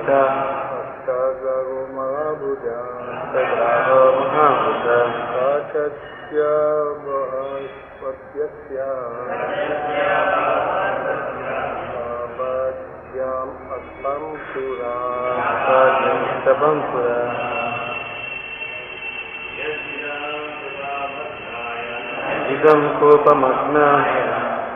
Bhavita Astagraho Mahabhuja Astagraho Mahabhuja Kachasya Bahaspatyasya Abhadyam Atpam Sura Abhadyam Atpam Sura Idam Kopamasnaya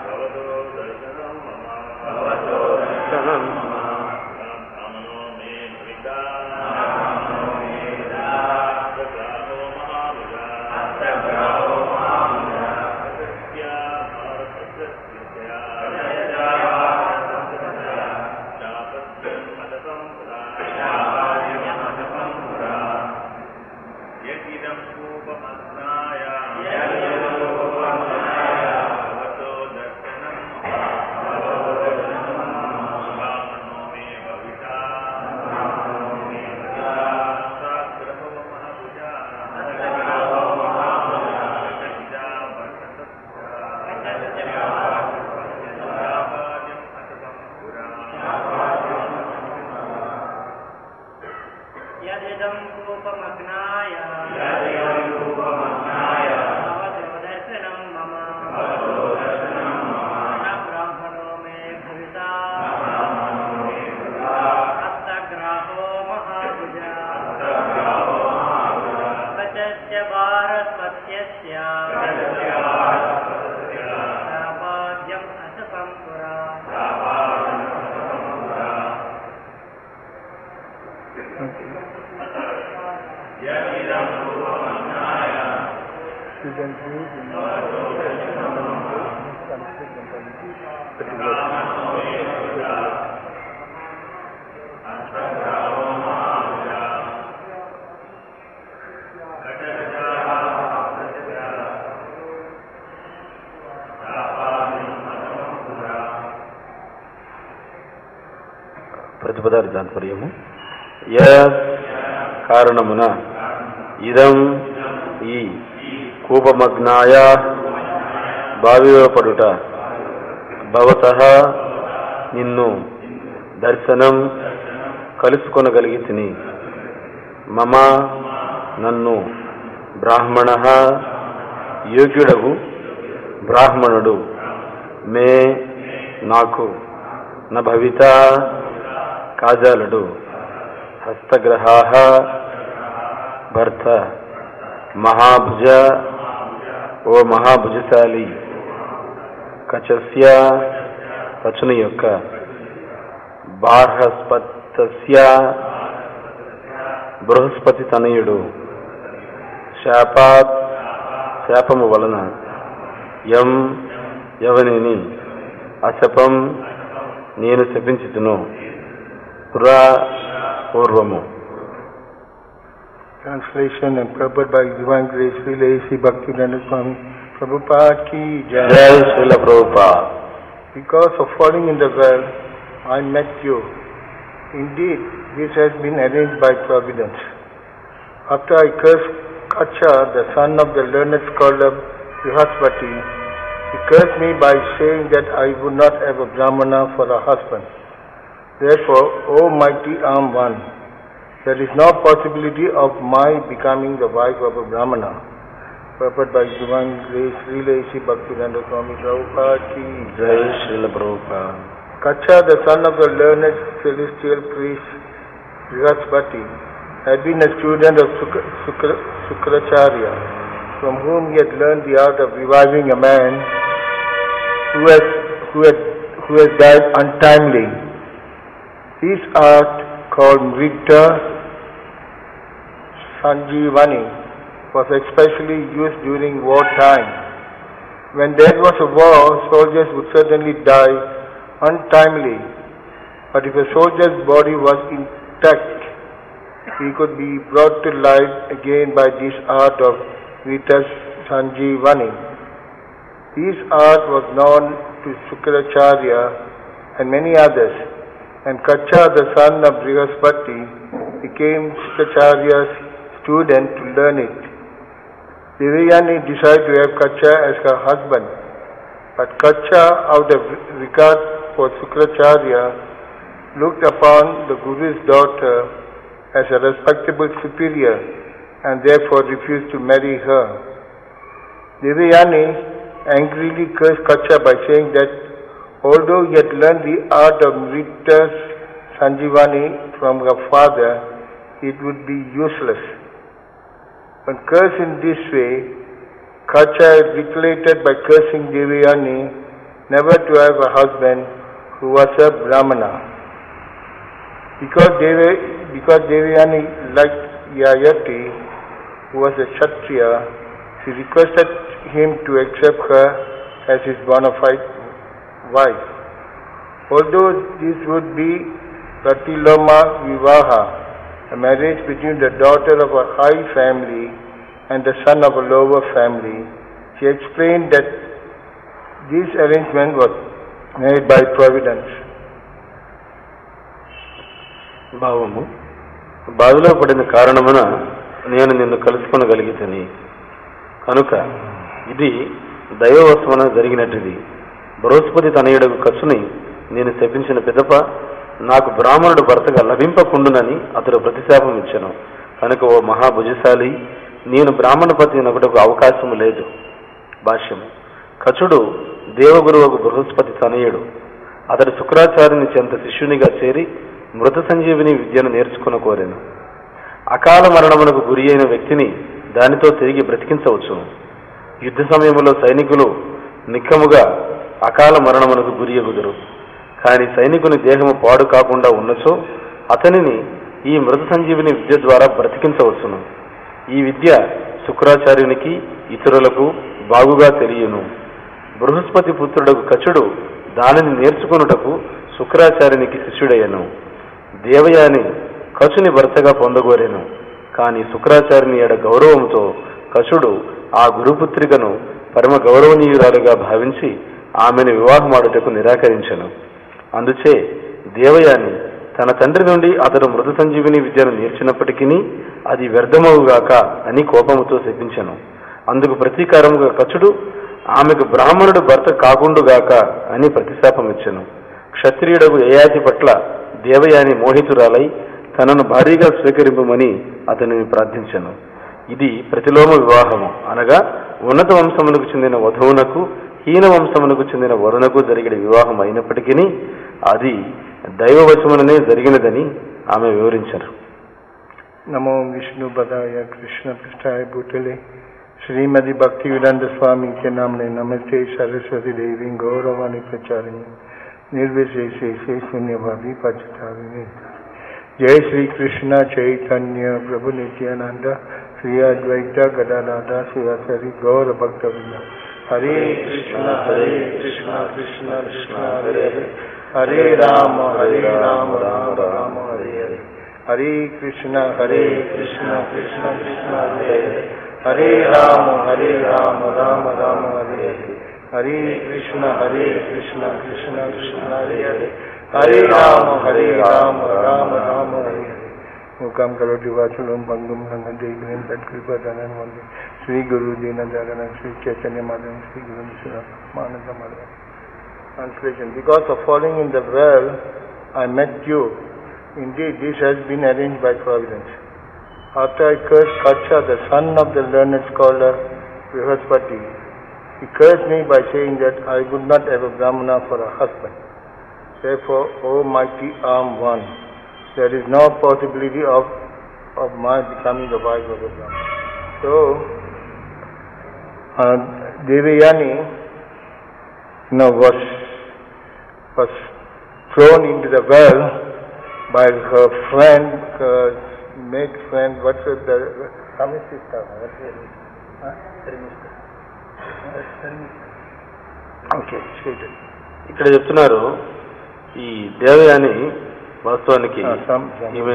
ప్రతిపదార్థాంతర్యము కారణమున ఇదం ఈ కూపమగ్నాయ భావివపడుట భవతః నిన్ను దర్శనం కలుసుకొనగలిగితిని మమ నన్ను బ్రాహ్మణః యోగ్యుడగు బ్రాహ్మణుడు మే నాకు న భవిత కాజాలుడు హస్తగ్రహాః భర్త మహాభుజ ఓ మహాభుజశాలి కచస్య పచుని యొక్క బార్హస్పతస్య బృహస్పతి తనయుడు శాపాత్ శాపము వలన యం ఎవనిని అశపం నేను శపించుతును పురా పూర్వము. Translation and purport by Divine Grace Srila A.C. Bhaktivedanta Swami Prabhupada ki Jai. Jai Srila Prabhupada. Because of falling in the well, I met you. Indeed, this has been arranged by Providence. After I cursed Kacha, the son of the learned scholar Brihaspati, he cursed me by saying that I would not have a Brahmana for a husband. Therefore, O mighty armed one, there is no possibility of my becoming the wife of a Brahmana. Purport by Divine Grace Srila A.C. Bhaktivedanta Swami Prabhupada ki Jai Srila Prabhupada. Kacha, the son of the learned celestial priest Brihaspati, had been a student of Sukracharya, from whom he had learned the art of reviving a man who has died untimely. This art, called Mrigta Sanjeevani, was especially used during war time. When there was a war, soldiers would certainly die untimely, but if a soldier's body was intact, he could be brought to life again by this art of Mrigta Sanjeevani. This art was known to Sukracharya and many others, and Kacha, the son of Brihaspati, became Sukracharya's student to learn it. Devayani decided to have Kacha as her husband, but Kacha, out of regard for Sukracharya, looked upon the Guru's daughter as a respectable superior and therefore refused to marry her. Devayani angrily cursed Kacha by saying that although he had learned the art of Mrita's Sanjivani from her father, it would be useless. When cursed in this way, Kacha retaliated by cursing Devayani never to have a husband who was a Brahmana. Because Devayani liked Yayati, who was a Kshatriya, she requested him to accept her as his bona fide wife. Although this would be Pratiloma Vivaha, a marriage between the daughter of a high family and the son of a lower family, she explained that this arrangement was made by Providence. భావము బాధలో పడిన కారణమున నేను నిన్ను కలుసుకొనగలిగితని కనుక ఇది దైవవశమున జరిగినట్టిది. బృహస్పతి తనయుడగు కచుని నేను శపించిన పిదప నాకు బ్రాహ్మణుడు భర్తగా లభింపకుండునని అతడు ప్రతిశాపం ఇచ్చెను. కనుక ఓ మహాభుజశాలి, నేను బ్రాహ్మణపతి నగుటకు అవకాశము లేదు. భాష్యము. కచుడు దేవగురువుకు బృహస్పతి తనయుడు. అతడు శుక్రాచార్యుని చెంత శిష్యునిగా చేరి మృత సంజీవిని విద్యను నేర్చుకుని కోరెను. అకాల మరణమునకు గురి అయిన వ్యక్తిని దానితో తిరిగి బ్రతికించవచ్చును. యుద్ధ సమయంలో సైనికులు నిక్కముగా అకాల మరణమునకు గురియగుదురు. కాని సైనికుని దేహము పాడు కాకుండా ఉన్నచో అతనిని ఈ మృత సంజీవిని విద్య ద్వారా బ్రతికించవచ్చును. ఈ విద్య శుక్రాచార్యునికి ఇతరులకు బాగుగా తెలియను. బృహస్పతి పుత్రుడకు కచుడు దానిని నేర్చుకొనుటకు శుక్రాచార్యునికి శిష్యుడయ్యను. దేవయాని కచుని భర్తగా పొందగోరెను. కాని శుక్రాచార్యుని ఎడ గౌరవంతో కచుడు ఆ గురుపుత్రికను పరమ గౌరవనీయురాలుగా భావించి ఆమెను వివాహమాడుటకు నిరాకరించెను. అందుచే దేవయాని తన తండ్రి నుండి అతడు మృత సంజీవిని విద్యను నేర్చినప్పటికీ అది వ్యర్థమవుగాక అని కోపముతో శపించెను. అందుకు ప్రతీకారముగా కచుడు ఆమెకు బ్రాహ్మణుడు భర్త కాకుండుగాక అని ప్రతిశాపమిచ్చెను. క్షత్రియుడకు యయాతి పట్ల దేవయాని మోహితురాలై తనను భారీగా స్వీకరింపమని అతనిని ప్రార్థించెను. ఇది ప్రతిలోమ వివాహము, అనగా ఉన్నత వంశమునకు చెందిన వధువునకు హీన వంశమునకు చెందిన వరునకు జరిగిన వివాహం అయినప్పటికీ అది దైవవశముననే జరిగినదని ఆమె వివరించారు. నమో విష్ణు పదాయ కృష్ణ పృష్ఠాయ భూతలే శ్రీమతి భక్తి వేదాంత స్వామి के नामने नमस्ते सरस्वती देवी गौरवाणी प्रचारिणी निर्विशेषे शून्यभावी पचतारिणी. जय श्री कृष्ण चैतन्य प्रभु नित्यानंद श्री अद्वैत गदाधर शिवाचार्य गौर भक्तवृंद. हरे कृष्ण कृष्ण कृष्ण हरे हरे, हरे राम राम राम हरे हरे. हरे कृष्ण कृष्ण कृष्ण हरे हरे, हरे राम राम राम हरे हरे. हरे कृष्ण कृष्ण कृष्ण हरे हरे, हरे राम राम राम हरे हरे. मुकाम करोति वाचुलम पंगुम लंघनते तत्कृपादानं वन्दे श्री गुरु दीनदयालं श्री चैतन्य माधवं श्री गुरु मानसमाधवं. Translation. Because of falling in the well, I met you. Indeed, this has been arranged by Providence. After I cursed Kacha, the son of the learned scholar Brihaspati, he cursed me by saying that I would not have a Brahmana for a husband. Therefore, O mighty armed one, there is no possibility of my becoming the wife of a Brahmana. So, Devayani, was thrown into the well by her friend, her maid friend. What's the sister? Okay, stated. ఇక్కడ చెప్తున్నారు ఈ దేవయాని వాస్తవానికి ఈమె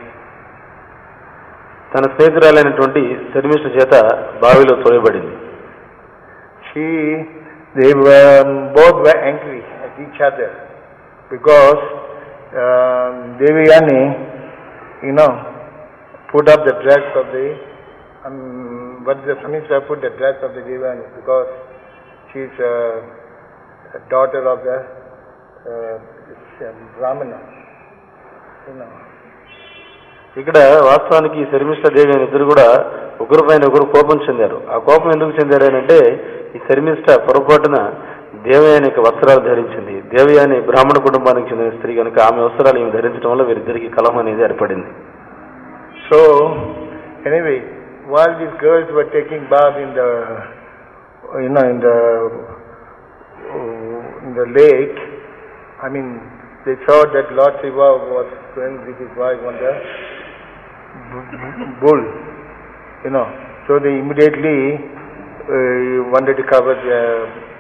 తన స్నేహితురాలైనటువంటి శర్మిష్ఠ చేత బావిలో తోయబడింది. They both were angry at each other because Devayani, put up the dress of the Samishra put the dress of the Devayani because she is a daughter of the Brahmana. you know. ఇక్కడ వాస్తవానికి శర్మిష్ఠ దేవి అని ఇద్దరు కూడా ఒకరి పైన ఒకరు కోపం చెందారు. ఆ కోపం ఎందుకు చెందారు అంటే ఈ శర్మిష్ఠ పొరపాటున దేవయాని వస్త్రాలు ధరించింది. దేవయాని బ్రాహ్మణ కుటుంబానికి చెందిన స్త్రీ కనుక ఆమె వస్త్రాలు ఈమె ధరించడం వల్ల వీరిద్దరికి కలహం అనేది ఏర్పడింది. So anyway, while these girls were taking bath in the lake, I mean, they saw that Lord Shiva was going with his wife on the bull, you know. So they immediately wanted to cover their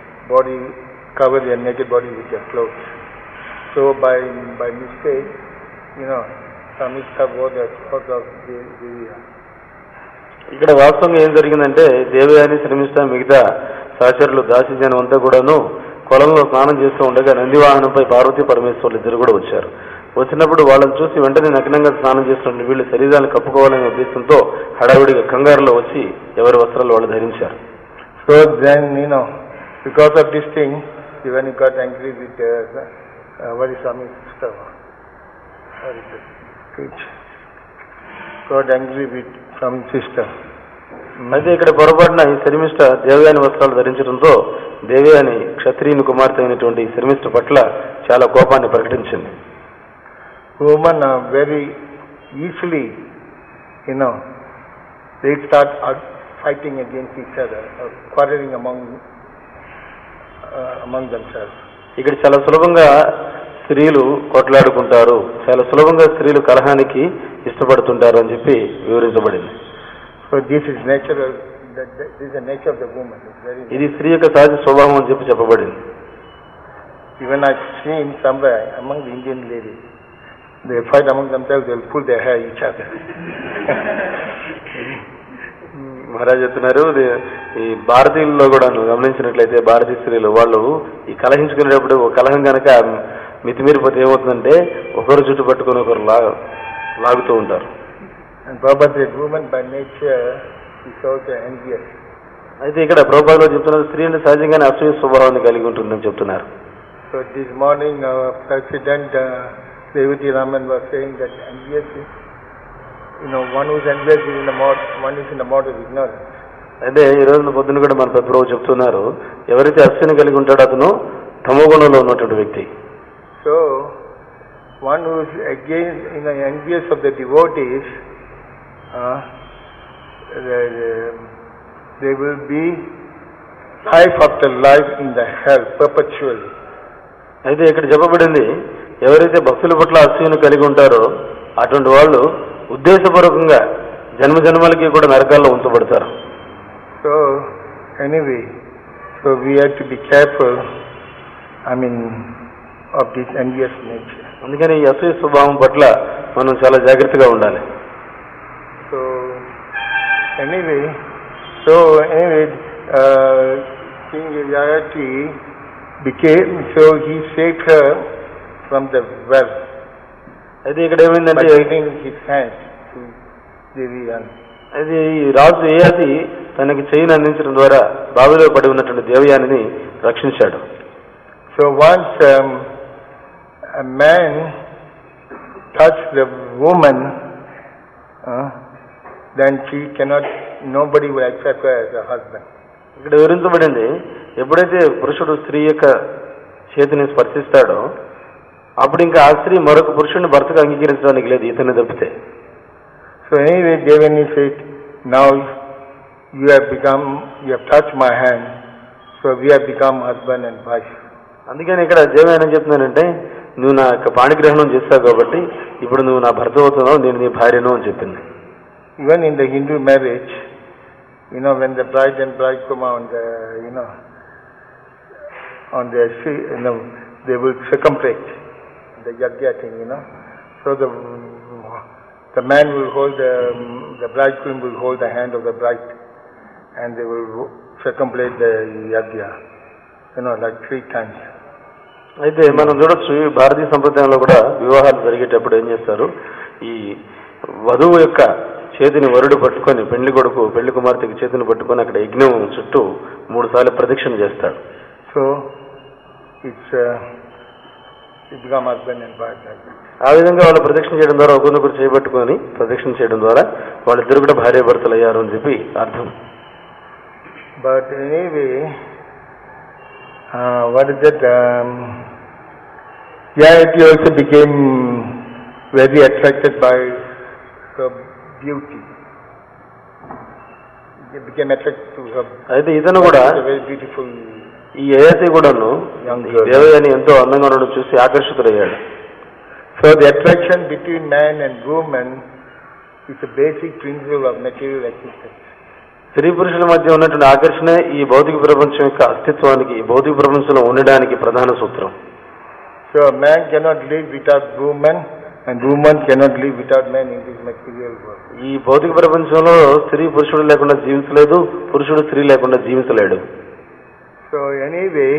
naked body with their clothes. So by mistake, you know, Samishta wore the clothes of Deviya. ఇక్కడ వాస్తవంగా ఏం జరిగిందంటే దేవయాని శర్మిష్ఠ మిగతా సహచరులు దాసీజనం అంతా కూడాను కొలంలో స్నానం చేస్తూ ఉండగా నందివాహనంపై పార్వతీ పరమేశ్వర్లు ఇద్దరు కూడా వచ్చారు. వచ్చినప్పుడు వాళ్ళని చూసి వెంటనే నగ్నంగా స్నానం చేస్తున్న వీళ్ళు శరీరాన్ని కప్పుకోవాలనే ఉద్దేశంతో హడావిడిగా కంగారులో వచ్చి ఎవరి వస్త్రాలు వాళ్ళు ధరించారు. So then, you know, because of this thing, even he got angry with what is Swami's sister? What is it? Got angry with Swami's sister. అయితే ఇక్కడ పొరపాటున ఈ శర్మిష్ఠ దేవయాని వస్త్రాలు ధరించడంతో దేవయాని క్షత్రియుని కుమార్తె అయినటువంటి శర్మిష్ఠ పట్ల చాలా కోపాన్ని ప్రకటించింది. Women are very easily, you know, they start fighting against each other, quarreling among themselves. ఇక్కడ చాలా సులభంగా స్త్రీలు కొట్లాడుకుంటారు, చాలా సులభంగా స్త్రీలు కలహానికి ఇష్టపడుతుంటారు అని చెప్పి వివరించబడింది. So this is natural. This is the nature of the woman. ఇది స్త్రీ యొక్క సహజ స్వభావం అని చెప్పి చెప్పబడింది. Even I've seen somewhere among the Indian ladies, they fight among themselves. They'll pull their hair each other. Maharaj చెప్తున్నారు, ఈ భారతీయుల్లో కూడా గమనించినట్లయితే భారతీయ స్త్రీలు వాళ్ళు ఈ కలహించుకునేటప్పుడు కలహం కనుక మితిమీరిపోతే ఏమవుతుందంటే ఒకరు చుట్టు పట్టుకుని ఒకరు లాగుతూ ఉంటారు. And Prabhupada said, woman by nature is also envious. అయితే ఇక్కడ ప్రభుపాదలో చెప్తున్నారు స్త్రీ అంటే సహజంగానే అసూయ స్వభావాన్ని కలిగి ఉంటుందని చెప్తున్నారు. So this morning our President Revati Raman was saying that envious is, you know, one who is envious is in the mode, one is in the mode of ignorance. అయితే ఈ రోజున పొద్దున కూడా మన ప్రభు చెప్తున్నారు ఎవరైతే అసూయని కలిగి ఉంటాడో అతను తమో గుణంలో ఉన్నటువంటి వ్యక్తి. So one who is against, you know, envious of the devotees, they will be life after life in the hell perpetually. అయితే ఇక్కడ చెప్పబడింది ఎవరైతే భక్తుల పట్ల అసూయను కలిగి ఉంటారో అటువంటి వాళ్ళు ఉద్దేశపూర్వకంగా జన్మజన్మలకి కూడా నరకాల్లో ఉంచబడతారు. So anyway, so we have to be careful, I mean, of this envious nature. అందుకని ఈ అసూయ స్వభావం పట్ల మనం చాలా జాగ్రత్తగా ఉండాలి. So anyway, King Yayati became, so he saved her from the well. అయితే ఇక్కడ ఏమైందంటే his hand to Devayani. అది రాజు ఏయాతి తనకి చేయిని అందించడం ద్వారా బావిలో పడి ఉన్నటువంటి దేవయానిని రక్షించాడు. So once a man touched the woman, then she cannot, nobody will accept her as a husband. ఇక్కడ వివరించబడింది ఎప్పుడైతే పురుషుడు స్త్రీ యొక్క చేతిని స్పర్శిస్తాడో అప్పుడు ఇంకా ఆ స్త్రీ మరొక పురుషుడిని భర్తగా అంగీకరించడానికి లేదు ఇతన్ని తప్పితే. So anyway, Devayani said, now you have touched my hand, so we have become husband and wife. అందుకని ఇక్కడ దేవయాని ఏం చెప్తున్నానంటే నువ్వు నా యొక్క పాణిగ్రహణం చేస్తావు కాబట్టి ఇప్పుడు నువ్వు నా భర్త అవుతున్నావు, నేను నీ భార్యను అని చెప్పింది. Even in the Hindu marriage, you know, when the bride and bridegroom are they will circumambulate the yagya thing, you know. So the man will hold the bridegroom will hold the hand of the bride, and they will circumambulate the yagya, you know, like 3 times. అయితే మనం చూడొచ్చు భారతీయ సంప్రదాయంలో కూడా వివాహాలు జరిగేటప్పుడు ఏం చేస్తారు, ఈ వధువు యొక్క చేతిని వరుడు పట్టుకొని పెళ్లి కుమార్తెకి చేతిని పట్టుకొని అక్కడ యజ్ఞం చుట్టూ 3 సార్లు ప్రదక్షిణ చేస్తాడు. So it's to become husband and wife like that. ఆ విధంగా వాళ్ళు ప్రదక్షిణ చేయడం ద్వారా ఒకరినొకరు చేయబట్టుకొని ప్రదక్షిణ చేయడం ద్వారా వాళ్ళిద్దరు కూడా భార్యాభర్తలు అయ్యారు అని చెప్పి అర్థం. But anyway, what is it? He also became very attracted by her beauty. He became attracted to her. అయితే ఇతను కూడా Very beautiful. ఈ యయాతి కూడాను ఈ దేవయాని ఎంతో అందంగా ఉండడం చూసి ఆకర్షితుడయ్యాడు. So the attraction between man and woman is a basic principle of material existence. స్త్రీ పురుషుల మధ్య ఉన్నటువంటి ఆకర్షణ ఈ భౌతిక ప్రపంచం యొక్క అస్తిత్వానికి, ఈ భౌతిక ప్రపంచంలో ఉండడానికి ప్రధాన సూత్రం. So man cannot live without woman and woman cannot live without man in this material world. ఈ భౌతిక ప్రపంచంలో స్త్రీ పురుషుడు లేకుండా జీవించలేదు, పురుషుడు స్త్రీ లేకుండా జీవించలేడు. So anyway,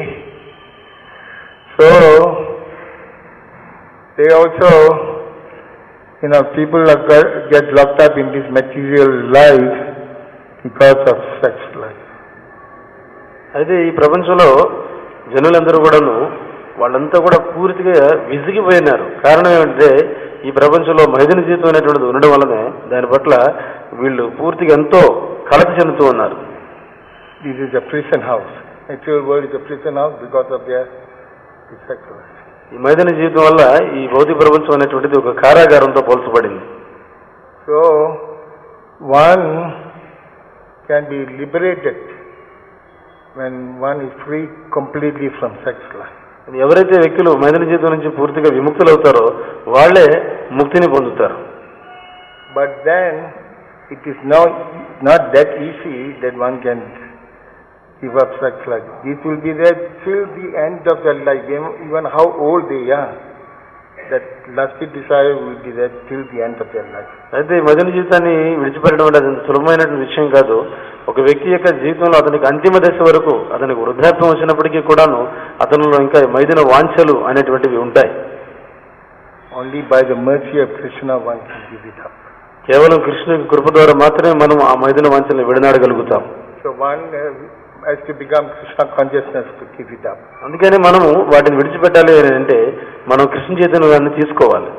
they also, people get locked up in this material life because of sex life. అయితే ఈ ప్రపంచంలో జనులందరూ కూడాను వాళ్ళంతా కూడా పూర్తిగా విసిగిపోయినారు. కారణం ఏమంటే ఈ ప్రపంచంలో మైథున జీవితం అనేటువంటిది ఉండడం వల్లనే దాని పట్ల వీళ్ళు పూర్తిగా ఎంతో కలత చెందుతూ ఉన్నారు. This is a prison house. Actual world is a prison house because of their sex life. ఈ మైథున జీవితం వల్ల ఈ భౌతిక ప్రపంచం అనేటువంటిది ఒక కారాగారంతో పోల్చబడింది. So one can be liberated when one is free completely from sex life. ఎవరైతే వ్యక్తులు మైథున జీవితం నుంచి పూర్తిగా విముక్తులు అవుతారో వాళ్ళే ముక్తిని పొందుతారు. But then it is not that easy that one can give up sex life. This will be there till the end of their life, even how old they are. That lusty desire will be there till the end of their life. అయితే మైథున జీవితాన్ని విడిచిపెట్టడం అనేది అంత సులభమైనటువంటి విషయం కాదు. ఒక వ్యక్తి యొక్క జీవితంలో అతనికి అంతిమ దశ వరకు, అతనికి వృద్ధాప్యం వచ్చినప్పటికీ కూడాను అతనిలో ఇంకా మైథున వాంఛలు అనేటువంటివి ఉంటాయి. Only by the mercy of Krishna one can give it up. కేవలం కృష్ణుని కృప ద్వారా మాత్రమే మనం ఆ మైథున వాంఛల్ని విడనాడగలుగుతాం. So one has to become Krishna consciousness to give it up. అందుకని మనము వాటిని విడిచిపెట్టాలి అని అంటే మనం కృష్ణ చైతన్యాన్ని తీసుకోవాలి.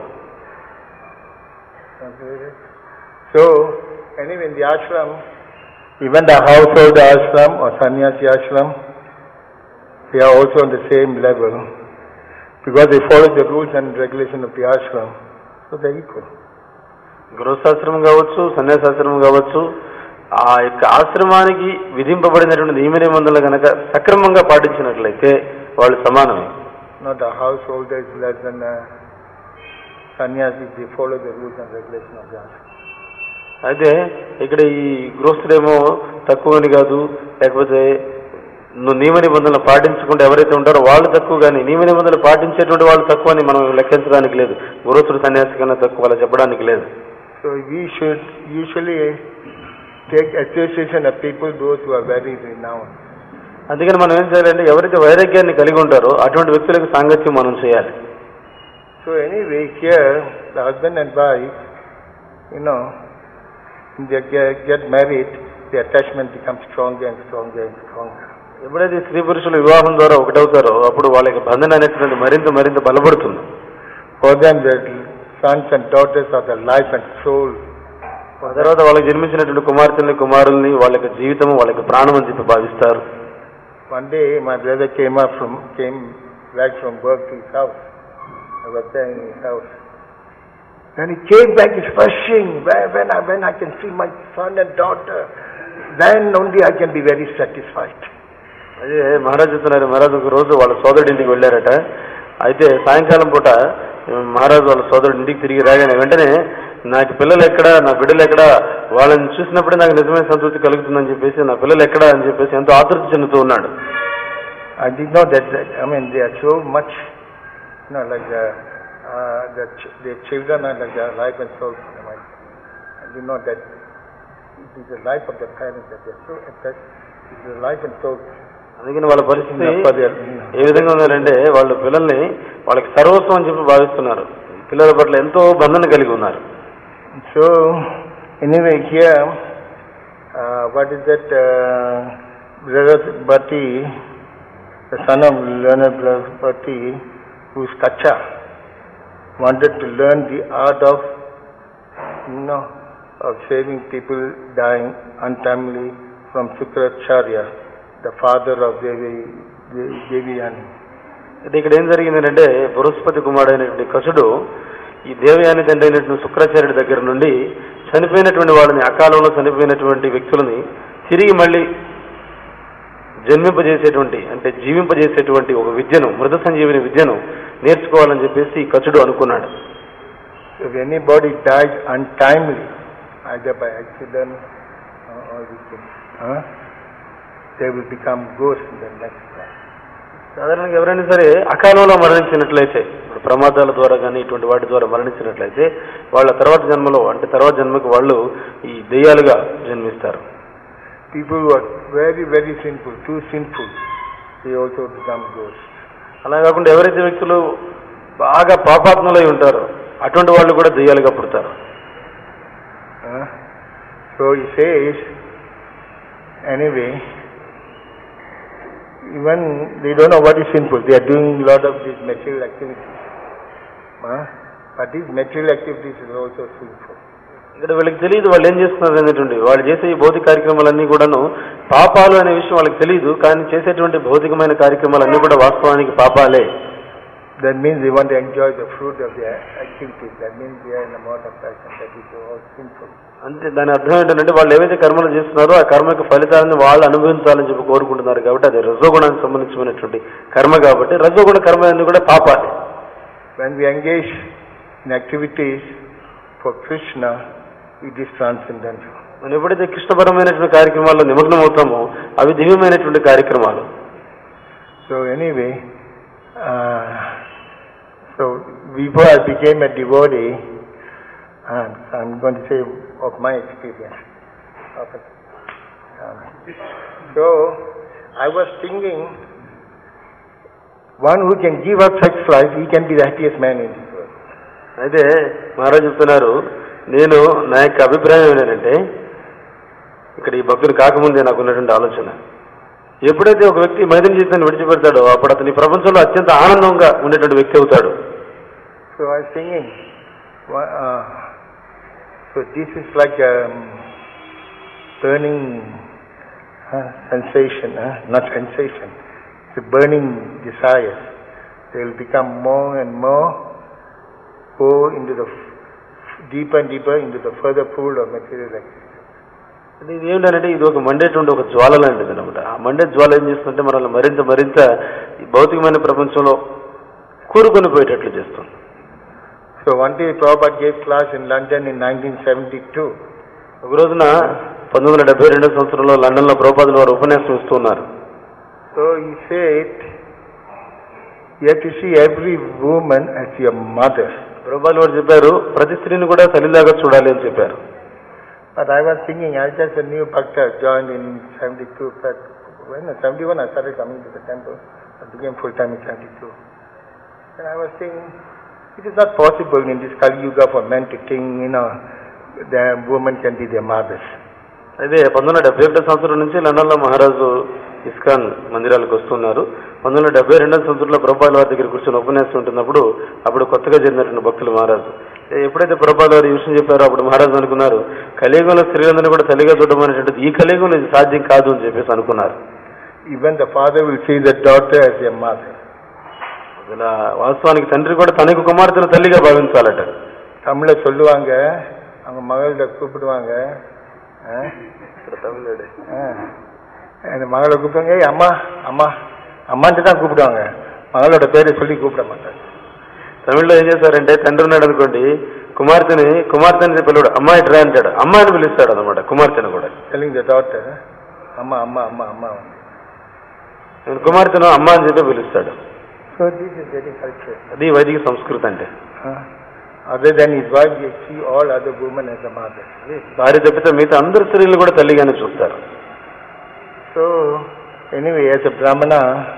So anyway, in the ashram, even the household ashram or sannyasi ashram, they are also on the same level because they follow the rules and regulations of the ashram, so they are equal. గృహస్థాశ్రమం కావచ్చు, సన్యాసాశ్రమం కావచ్చు, ఆ యొక్క ఆశ్రమానికి విధింపబడినటువంటి నియమ నిబంధనలు కనుక సక్రమంగా పాటించినట్లయితే వాళ్ళు సమానమే. Not the householder is less than a sannyasi, they follow the rules and regulations of the ashram. అయితే ఇక్కడ ఈ గృహస్థుడేమో తక్కువని కాదు, లేకపోతే నియమ నిబంధనలు పాటించకుండా ఎవరైతే ఉంటారో వాళ్ళు తక్కువ, కానీ నియమ నిబంధనలు పాటించేటువంటి వాళ్ళు తక్కువ అని మనం లెక్కించడానికి లేదు. గృహస్థుడు సన్యాసి కన్నా తక్కువ అలా చెప్పడానికి లేదు. So we should usually take association of people, those who are very renowned. అందుకని మనం ఏం చేయాలంటే ఎవరైతే వైరాగ్యాన్ని కలిగి ఉంటారో అటువంటి వ్యక్తులకు సాంగత్యం మనం చేయాలి. So anyway, here the husband and wife, when they get married, the attachment becomes stronger and stronger and stronger. ఎప్పుడైతే స్త్రీ పురుషులు వివాహం ద్వారా ఒకటవుతారో అప్పుడు వాళ్ళకి బంధన అనేటువంటి మరింత బలపడుతుంది. For them, the sons and daughters are the life and soul. ఆ తర్వాత వాళ్ళకి జన్మించినటువంటి కుమార్తెల్ని కుమారుల్ని వాళ్ళ యొక్క జీవితము, వాళ్ళ యొక్క ప్రాణం అని చెప్పి భావిస్తారు. One day my brother came back from work to his house. I was there in his house. When he came back, he's rushing. When I can see my son and daughter, then only I can be very satisfied. అదే మహారాజు చెప్తున్నారు. మహారాజు ఒక రోజు వాళ్ళ సోదరుడి ఇంటికి వెళ్ళారట. అయితే సాయంకాలం పూట మహారాజు వాళ్ళ సోదరుడి ఇంటికి తిరిగి రాగానే వెంటనే నాకు పిల్లలు ఎక్కడా, నా బిడ్డలు ఎక్కడా, వాళ్ళని చూసినప్పుడే నాకు నిజమైన సంతృప్తి కలుగుతుందని చెప్పేసి, నా పిల్లలు ఎక్కడా అని చెప్పేసి ఎంతో ఆతృత చెందుతూ ఉన్నాడు. I did know that, they are so much, like the children are like the life and soul. I did know that it is the life of the parents that they are so attached. It is the life and soul. అందుకని వాళ్ళ పరిస్థితి ఏ విధంగా ఉన్నారంటే వాళ్ళ పిల్లల్ని వాళ్ళకి సర్వస్వం అని చెప్పి భావిస్తున్నారు. పిల్లల పట్ల ఎంతో బంధన కలిగి ఉన్నారు. So anyway, here what is that? Brother Bhatti, the son of Leonard Bhatti, whose kacha wanted to learn the art of, of saving people dying untimely from Sukracharya, the father of Devayani. ఇది ఇక్కడ ఏం జరిగిందంటే బృహస్పతి కుమారుడు అయినటువంటి కసుడు ఈ దేవయాని తండ్రి అయినటువంటి శుక్రాచార్యుడి దగ్గర నుండి చనిపోయినటువంటి వాళ్ళని, అకాలంలో చనిపోయినటువంటి వ్యక్తులని తిరిగి మళ్ళీ జన్మింపజేసేటువంటి, అంటే జీవింపజేసేటువంటి ఒక విద్యను, మృత సంజీవిని విద్యను నేర్చుకోవాలని చెప్పేసి కచుడు అనుకున్నాడు. If anybody dies untimely, either by accident or these things, they will become ghosts in the next life. సాధారణంగా ఎవరైనా సరే అకాలంలో మరణించినట్లయితే, ఇప్పుడు ప్రమాదాల ద్వారా కానీ ఇటువంటి వాటి ద్వారా మరణించినట్లయితే వాళ్ళ తర్వాత జన్మలో, అంటే తర్వాత జన్మకు వాళ్ళు ఈ దెయ్యాలుగా జన్మిస్తారు. People who are very, very sinful, too sinful, they also become ghosts. అలా కాకుండా ఎవరైతే వ్యక్తులు బాగా పాపాత్ములై ఉంటారో అటువంటి వాళ్ళు కూడా దెయ్యాలుగా పుడతారు. So he says, anyway, even they don't know what is sinful. They are doing a lot of these material activities. But these material activities is also sinful. ఇక్కడ వీళ్ళకి తెలియదు వాళ్ళు ఏం చేస్తున్నారు అనేటువంటి, వాళ్ళు చేసే ఈ భౌతిక కార్యక్రమాలన్నీ కూడాను పాపాలు అనే విషయం వాళ్ళకి తెలియదు, కానీ చేసేటువంటి భౌతికమైన కార్యక్రమాలన్నీ కూడా వాస్తవానికి పాపాలే. That means they want to enjoy the fruit of their activities. That means they are in a mode of passion. That is all sinful. అంటే దాని అర్థం ఏంటంటే వాళ్ళు ఏవైతే కర్మలు చేస్తున్నారో ఆ కర్మ యొక్క ఫలితాలను వాళ్ళు అనుభవించాలని చెప్పి కోరుకుంటున్నారు కాబట్టి అది రజోగుణానికి సంబంధించినటువంటి కర్మ కాబట్టి రజోగుణ కర్మ అన్ని కూడా పాపాలే. When we engage in activities for Krishna, it is transcendental. మనం ఎప్పుడైతే కృష్ణపరమైనటువంటి కార్యక్రమాల్లో నిమగ్నం అవుతామో అవి దివ్యమైనటువంటి కార్యక్రమాలు. So anyway, so before I became a devotee, I'm going to say of my experience. So I was thinking, one who can give up such life, he can be the happiest man in this world. అయితే మహారాజు చెప్తున్నారు, నేను నా యొక్క అభిప్రాయం ఏంటంటే, ఇక్కడ ఈ భక్తుడు కాకముందే నాకు ఉన్నటువంటి ఆలోచన, ఎప్పుడైతే ఒక వ్యక్తి మైదాన జీవితాన్ని విడిచిపెడతాడో అప్పుడు అతని ప్రపంచంలో అత్యంత ఆనందంగా ఉండేటువంటి వ్యక్తి అవుతాడు. So I was thinking, so this is like a burning sensation, not sensation, it's a burning desires. They will become more and more, go into the deeper and deeper into the further pool of material existence. ఇది ఏమిటంటే ఇది ఒక మండేటువంటి ఒక జ్వాల లాంటిది అనమాట. ఆ Monday జ్వాల ఏం చేస్తుంటే మనల్ని మరింత ఈ భౌతికమైన ప్రపంచంలో కూరుకొని పోయేటట్లు చేస్తుంది. So one day Prabhupada gave class in London in 1972. ఒక రోజున 1972 సంవత్సరంలో లండన్లో ప్రభుపాదులు వారు ఉపన్యాసం ఇస్తున్నారు. So he said, you have to see every woman as your mother. ప్రభుపాదులు వారు చెప్పారు, ప్రతి స్త్రీని కూడా తల్లిలాగా చూడాలి అని చెప్పారు. But I was thinking, I just a new bhakta joined in 72, but when 71 I started coming to the temple. I became full time in 72. And I was thinking, it is not possible in this Kali Yuga for men to think, the women can be their mothers. అయితే 1971 సంవత్సరం నుంచి లండన్లో మహారాజు ISKCON మందిరాలకు వస్తున్నారు. 1972 సంవత్సరంలో ప్రభుపాదుల వారి దగ్గర కూర్చొని ఉపన్యాసం ఉంటున్నప్పుడు అప్పుడు కొత్తగా చేరినటువంటి భక్తులు మహారాజు ఎప్పుడైతే ప్రభుపాదుల వారు ఈ విషయం చెప్పారో అప్పుడు మహారాజు అనుకున్నారు, కలియుగంలో స్త్రీలందరినీ కూడా తల్లిగా చూడడం అనేటువంటిది ఈ కలియుగంలో ఇది సాధ్యం కాదు అని చెప్పేసి అనుకున్నారు. Even the father will see the daughter as a mother. ఇలా వాస్తవానికి తండ్రి కూడా తనకు కుమార్తెను తల్లిగా భావించాలట. தமிழ்ல சொல்லுவாங்க, அவங்க மகளை கூப்பிடுவாங்க, தமிழ்நாடு மகளை கூப்பிடுவாங்க, அம்மா அம்மா అమ్మాంటే தான் கூப்பிடுவாங்க, మగళోட పేరు சொல்லி కూப்பிட మాట్లాడు. తమిళ్లో ఏం చేస్తారంటే తండ్రి ఉన్నాడు అనుకోండి, కుమార్తెని పిల్లడు అమ్మాయి డ్రా అంటాడు, అమ్మాయిని పిలుస్తాడు అనమాట కుమార్తెను కూడా. టెల్లింగ్ ద డాటర్ అమ్మ అమ్మ అమ్మ అమ్మ, కుమార్తెను అమ్మ అని చెప్పి పిలుస్తాడు. So this is very culture. అది వైదిక సంస్కృతి అంటే. Other than his wife they see all other women as a mother. భార్య తప్పితే మిగతా అందరు స్త్రీలు కూడా తల్లిగానే చూస్తారు. సో ఎనీవే యాస్ ఎ బ్రాహ్మణ,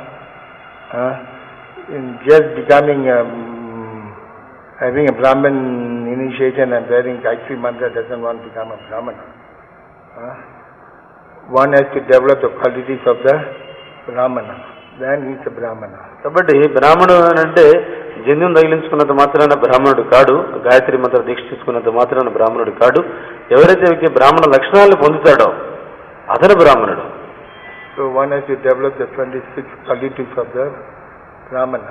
in just becoming having a Brahmin initiation and wearing Gayatri mantra doesn't want to become a Brahmana. One has to develop the qualities of the Brahmana. Then he is a Brahmana. కాబట్టి బ్రాహ్మణుడు అంటే జన్యం తగిలించుకున్నంత మాత్రాన బ్రాహ్మణుడు కాడు, గాయత్రి మంత్ర దీక్ష తీసుకున్నంత మాత్రాన బ్రాహ్మణుడు కాడు. ఎవరైతే వ్యక్తి బ్రాహ్మణ లక్షణాలను పొందుతాడో అతను బ్రాహ్మణుడు. So one has to develop the 26 qualities of the Brahmana.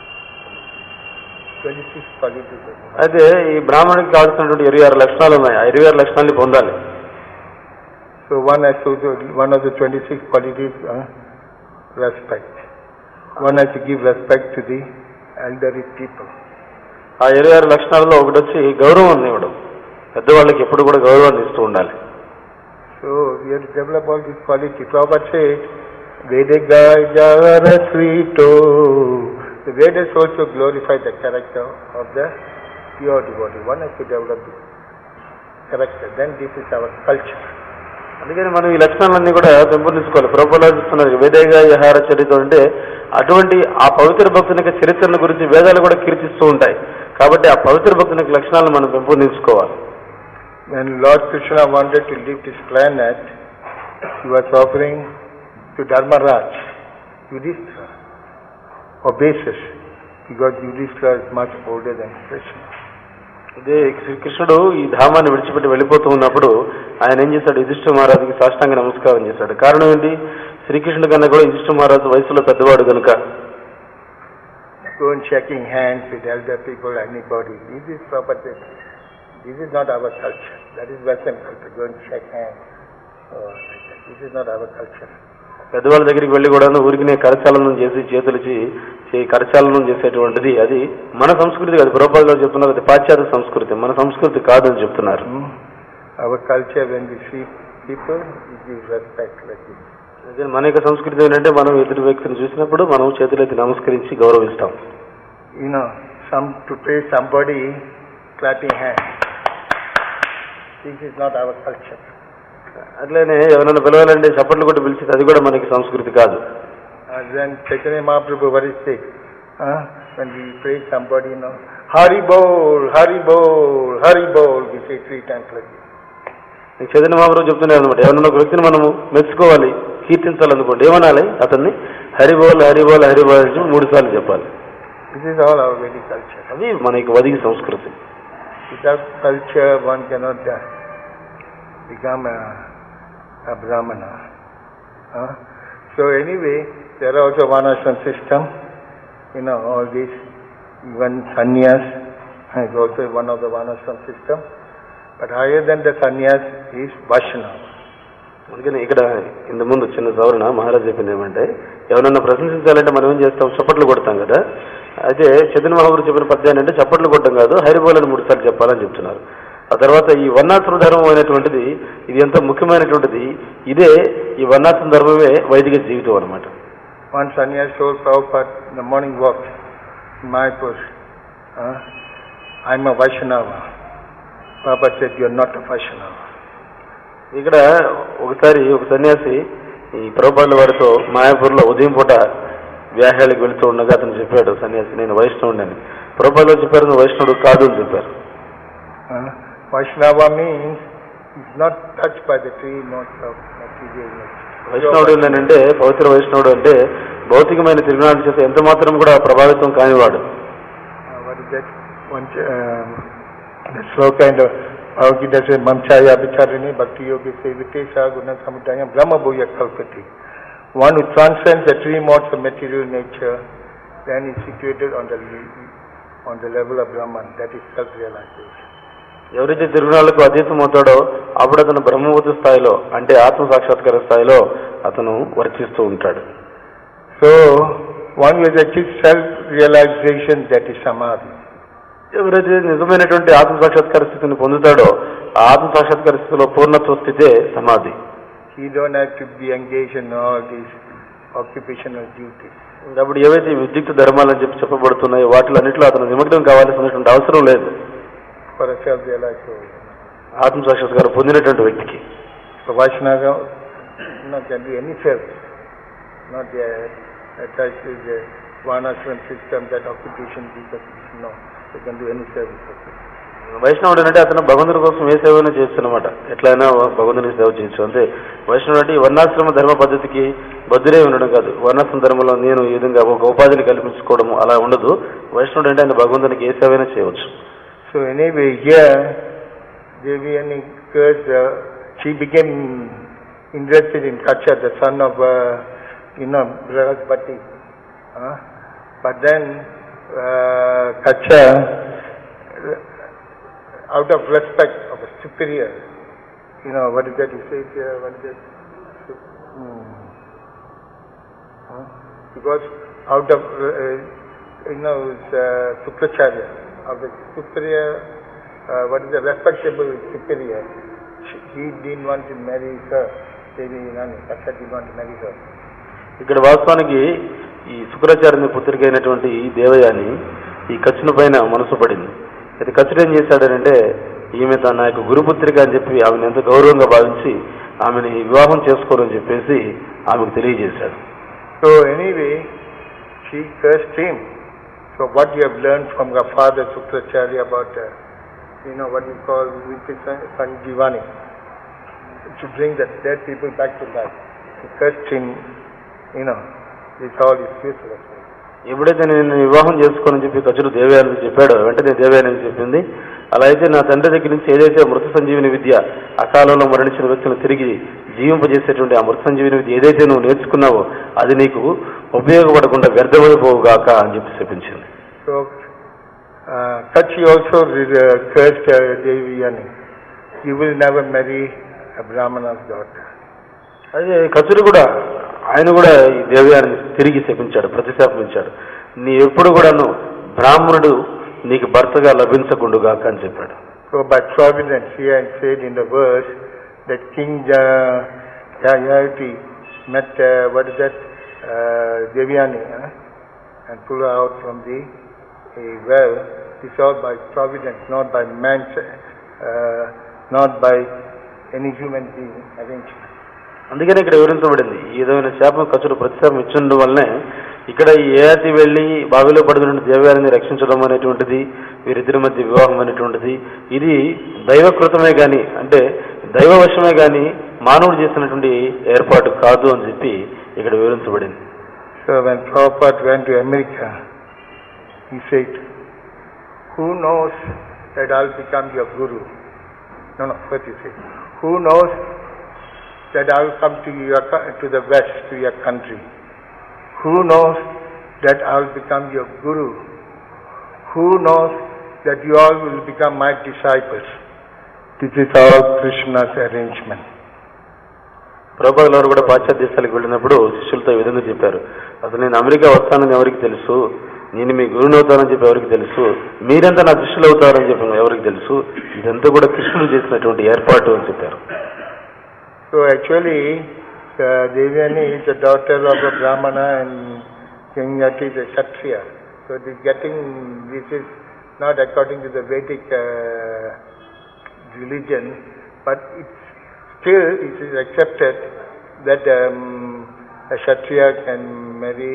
26 qualities of the అయితే ఈ బ్రాహ్మణుడికి కావాల్సినటువంటి 26 లక్షణాలు ఉన్నాయి. ఆ 26 లక్షణాలని పొందాలి. So one has to do one of the 26 qualities, respect. One has to give respect to the elderly people. ఆ 26 లక్షణాలలో ఒకటి వచ్చి గౌరవం ఇవ్వడం. పెద్దవాళ్ళకి ఎప్పుడు కూడా గౌరవాన్ని ఇస్తూ ఉండాలి. So we have to develop all these qualities. Prabhupada said, Vedagaya Srito. The Vedas also glorify the character of the pure devotee. One has to develop this character. Then this is our culture. అందుకని మనం ఈ లక్షణాలన్నీ కూడా పెంపొందించుకోవాలి. ప్రభువులు చెప్తున్నారు వేదేగా యహార చరిత్ర అంటే అటువంటి ఆ పవిత్ర భక్తునికి చరిత్రల గురించి వేదాలు కూడా కీర్తిస్తూ ఉంటాయి. కాబట్టి ఆ పవిత్ర భక్తునికి లక్షణాలను మనం పెంపొందించుకోవాలి. When Lord Krishna wanted to leave this planet, he was offering to Dharmaraj, Yudhishthira, obeisance, because Yudhishthira is much older than Krishna. అదే శ్రీకృష్ణుడు ఈ ధామాన్ని విడిచిపెట్టి వెళ్ళిపోతూ ఉన్నప్పుడు ఆయన ఏం చేశాడు, యుధిష్ఠిర మహారాజుకి సాష్టాంగ నమస్కారం చేశాడు. కారణం ఏంటి? శ్రీకృష్ణుడు కన్నా కూడా యుధిష్ఠిర మహారాజు వయసులో పెద్దవాడు కనుక. Go and shaking hands with elder people, anybody. This is property. This is not our culture. That is Western culture. Go and shake hands. This is not our culture. పెద్దవాళ్ళ దగ్గరికి వెళ్ళి కూడా ఊరికి కరచాలనం చేసి చేతులచి కరచాలనం చేసేటువంటిది అది మన సంస్కృతి కాదు. ప్రభుపాదులు గారు చెప్తున్నారు అది పాశ్చాత్య సంస్కృతి, మన సంస్కృతి కాదని చెప్తున్నారు. Our culture, when we see people, we give respect like this. అదే మన యొక్క సంస్కృతి ఏంటంటే మనం ఎదుటి వ్యక్తిని చూసినప్పుడు మనం చేతులెత్తి నమస్కరించి గౌరవిస్తాం. You know, to praise somebody, clapping hands. This is not our culture. అట్లనే ఎవరైనా పిలవాలంటే చప్పట్లు కొట్టి పిలిచింది అది కూడా మనకి సంస్కృతి కాదు. Then Chaitanya Mahaprabhu very sick. When we praise somebody, you know, Hari Bol, Hari Bol, Hari Bol, we say 3 times like this. Chaitanya Mahaprabhu చెప్తున్నారు అనమాట, ఎవరైనా ఒక వ్యక్తిని మనము మెచ్చుకోవాలి, కీర్తించాలనుకోండి ఏమనాలి, అతన్ని హరిబోల్ హరిబోల్ హరిబోల్ అని 3 సార్లు చెప్పాలి. This is all our Vedic culture. అది మనకి వదిక సంస్కృతి. Without culture, one cannot become a Brahmana. So anyway, there are also Varnashram system. You know, all this, even sannyas is also one of the Varnashram system. But higher than the sannyas is Vaishnava. అందుకని ఇక్కడ ఇంత ముందు చిన్న సవరణ మహారాజ్ చెప్పింది ఏమంటే, ఎవరన్నా ప్రశంసించాలంటే మనం ఏం చేస్తాం, చప్పట్లు కొడతాం కదా. అయితే చైతన్య మహాప్రభు చెప్పిన పద్యాన్ని అంటే చప్పట్లు కొట్టడం కాదు, హరిబోలని 3 సార్లు చెప్పాలని చెప్తున్నారు. ఆ తర్వాత ఈ వర్ణాశ్రమ ధర్మం అయినటువంటిది ఇది ఎంతో ముఖ్యమైనటువంటిది. ఇదే ఈ వర్ణాశ్రమ ధర్మమే వైదిక జీవితం అనమాట. One sannyas told Prabhupada in the morning walk in Mayapur, I am a Vaishnava. Prabhupada said, you are not a Vaishnava. ఇక్కడ ఒకసారి ఒక సన్యాసి ఈ ప్రభుపాదుల వారితో మాయాపూర్లో ఉదయం పూట వ్యాహ్యాలకు వెళుతూ ఉండగా అతను చెప్పాడు, సన్యాసి నేను వైష్ణవుడిని అని. ప్రభుపాదులు చెప్పారు నువ్వు వైష్ణవుడు కాదు అని చెప్పారు. Vaishnava means is not touched by the tree, not of material nature. వైష్ణవుడు ఏంటంటే పవిత్ర వైష్ణవుడు అంటే భౌతికమైన తిరునాళ్ళ చేత ఎంత మాత్రం కూడా ప్రభావితం కానివాడు. What is that? The sloka in the Bhagavad says, Mamchaya Vicharini Bhakti Yogi Sevitesha Guna Samudayam Brahma Bhuya Kalpati. One who transcends the three modes of material nature, then is situated on the level of Brahman. That is self-realization. ఎవరైతే తిరునాళ్లకు అతీతం అవుతాడో అప్పుడు అతను బ్రహ్మభూత స్థాయిలో అంటే ఆత్మ సాక్షాత్కార స్థాయిలో అతను వర్తిస్తూ ఉంటాడు. So one who has achieved self-realization, that is samadhi. ఎవరైతే నిజమైనటువంటి ఆత్మ సాక్షాత్కార స్థితిని పొందుతాడో ఆ ఆత్మ సాక్షాత్కార స్థితిలో పూర్ణత్వ స్థితే సమాధి. He don't have to be engaged in all these occupational duties. అప్పుడు ఏవైతే విద్యుక్త ధర్మాలని చెప్పబడుతున్నాయో వాటిలో అన్నింటిలో అతను నిమగ్నం కావాల్సినటువంటి అవసరం లేదు. For a self-realization. ఆత్మ సాక్షాత్కారం పొందినటువంటి వ్యక్తికి. So Vaishnava can do any service, not attached to the Varnashram system, that occupation, no. They can do any service. వైష్ణవుడు అంటే అతను భగవంతుని కోసం ఏ సేవైనా చేస్తున్నమాట, ఎట్లయినా భగవంతుని సేవ చేయొచ్చు. అంతే వైష్ణవుడు అంటే ఈ వర్ణాశ్రమ ధర్మ పద్ధతికి బద్దులే ఉండడం కాదు. వర్ణాశ్రమ ధర్మంలో నేను ఈ విధంగా ఒక ఉపాధిని కల్పించుకోవడం అలా ఉండదు. వైష్ణవుడు అంటే ఆయన భగవంతునికి ఏ సేవైనా చేయవచ్చు. So anyway, here Devayani she became interested in Kacha, the son of Brihaspati. But then Kacha, out of respect of a superior, what is that you say here? What is that? Because out of Sukracharya, of the superior, what is the respectable superior, he didn't want to marry her. Kacha didn't want to marry her. ఇక్కడ వాస్తవానికి ఈ శుక్రాచార్యుని పుత్రిక అయినటువంటి ఈ దేవయాని ఈ కచ్చుని పైన మనసు పడింది. అయితే కచ్చుడు ఏం చేశాడనంటే ఈమె తన యొక్క గురుపుత్రిక అని చెప్పి ఆమెను ఎంతో గౌరవంగా భావించి ఆమెని వివాహం చేసుకోరని చెప్పేసి ఆమెకు తెలియజేశాడు. So anyway, she cursed him. So what you have learned from your father Sukracharya about what you call Sanjivani, to bring the dead people back to life. She cursed him, it's all is useless. ఎప్పుడైతే నేను వివాహం చేసుకోనని చెప్పి కచ్చుడు దేవయానికి చెప్పాడో వెంటనే దేవయానికి చెప్పింది, అలా అయితే నా తండ్రి దగ్గర నుంచి ఏదైతే మృత సంజీవిని విద్య అకాలంలో మరణించిన వ్యక్తులను తిరిగి జీవింపజేసేటువంటి ఆ మృత సంజీవిని విద్య ఏదైతే నువ్వు నేర్చుకున్నావో అది నీకు ఉపయోగపడకుండా వ్యర్థమైపోవుగాక అని చెప్పి చెప్పించింది. So Kachi also cursed Devayani. You will never marry a Brahmana's daughter. అదే కచ్చుడు కూడా ఆయన కూడా ఈ దేవయాన్ని తిరిగి శపించాడు, ప్రతిశాపించాడు. నీ ఎప్పుడు కూడాను బ్రాహ్మణుడు నీకు భర్తగా లభించకుండుగాక అని చెప్పాడు. So by providence here said in the verse that King Jayati met Devayani and pulled her out from the well. This all by providence, not by man's, not by any human being arrangement. అందుకనే ఇక్కడ వివరించబడింది ఈ విధమైన శాపం కచ్చుడు ప్రతిశాపం ఇచ్చిండు వల్లనే ఇక్కడ ఈ ఏయాతి వెళ్లి బావిలో పడుతున్న దేవయాని రక్షించడం అనేటువంటిది, వీరిద్దరి మధ్య వివాహం అనేటువంటిది ఇది దైవకృతమే గాని, అంటే దైవవశమే గాని మానవుడు చేసినటువంటి ఏర్పాటు కాదు అని చెప్పి ఇక్కడ వివరించబడింది. So when Prabhupada went to America, he said, who knows that I'll become your guru? No, first he said, who knows that I will come to the west, to your country? Who knows that I will become your guru? Who knows that you all will become my disciples? This is all Krishna's arrangement. ప్రభుపాదుల వారు కూడా పాశ్చాత్య దేశాలకు వెళ్ళినప్పుడు శిష్యులతో ఈ విధంగా చెప్పారు, అసలు నేను అమెరికా వస్తానని ఎవరికి తెలుసు, నేను మీ గురువుని అవుతానని చెప్పి ఎవరికి తెలుసు, మీరంతా నా శిష్యులు అవుతారని చెప్పి ఎవరికి తెలుసు, ఇదంతా కూడా కృష్ణుడు చేసినటువంటి ఏర్పాటు అని చెప్పారు. So actually, Devayani is the daughter of a Brahmana and King Yati is a Kshatriya. So this is not according to the Vedic religion, but still it is accepted that a Kshatriya can marry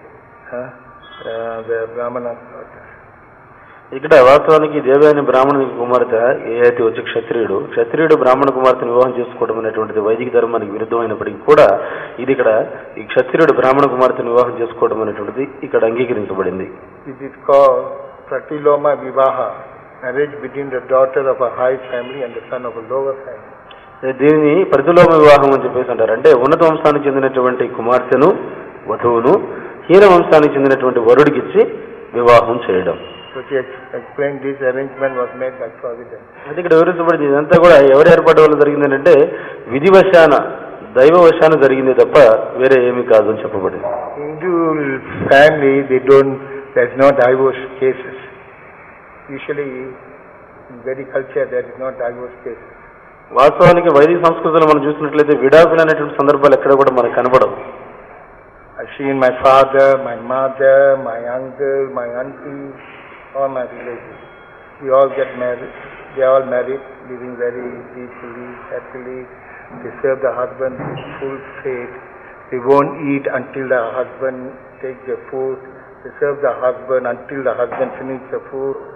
the Brahmana's daughter. ఇక్కడ వాస్తవానికి దేవయాని బ్రాహ్మణుని కుమార్తె ఏదైతే వచ్చి క్షత్రియుడు బ్రాహ్మణ కుమార్తెను వివాహం చేసుకోవడం అనేటువంటిది వైదిక ధర్మానికి విరుద్ధమైనప్పటికీ కూడా ఇది ఇక్కడ ఈ క్షత్రియుడు బ్రాహ్మణ కుమార్తెను వివాహం చేసుకోవడం అనేటువంటిది ఇక్కడ అంగీకరించబడింది. It is called Pratiloma Vivaha, marriage between the daughter of a high family and the son of a lower family. దీనిని ప్రతిలోమ వివాహం అని చెప్పేసి అంటారు. అంటే ఉన్నత వంశానికి చెందినటువంటి కుమార్తెను వధువును హీన వంశానికి చెందినటువంటి వరుడికిచ్చి వివాహం చేయడం. So she explained this arrangement was made by providence. అది ఇక్కడ వివరించబడింది. ఇదంతా కూడా ఎవరి ఏర్పాటు వల్ల జరిగిందంటే విధివశాన దైవవశాన జరిగింది తప్ప వేరే ఏమీ కాదు అని చెప్పబడింది. Hindu family, there's no divorce cases. Usually in Vedic culture there is no divorce cases. వాస్తవానికి వైదిక సంస్కృతిలో మనం చూసినట్లయితే విడాకులు అనేటువంటి సందర్భాలు ఎక్కడ కూడా మనకు కనబడవు. I see my father, my mother, my uncle, my auntie, all my relatives. We all get married. They are all married, living very peacefully, happily. They serve the husband with full faith. They won't eat until the husband takes the food. They serve the husband until the husband finishes the food.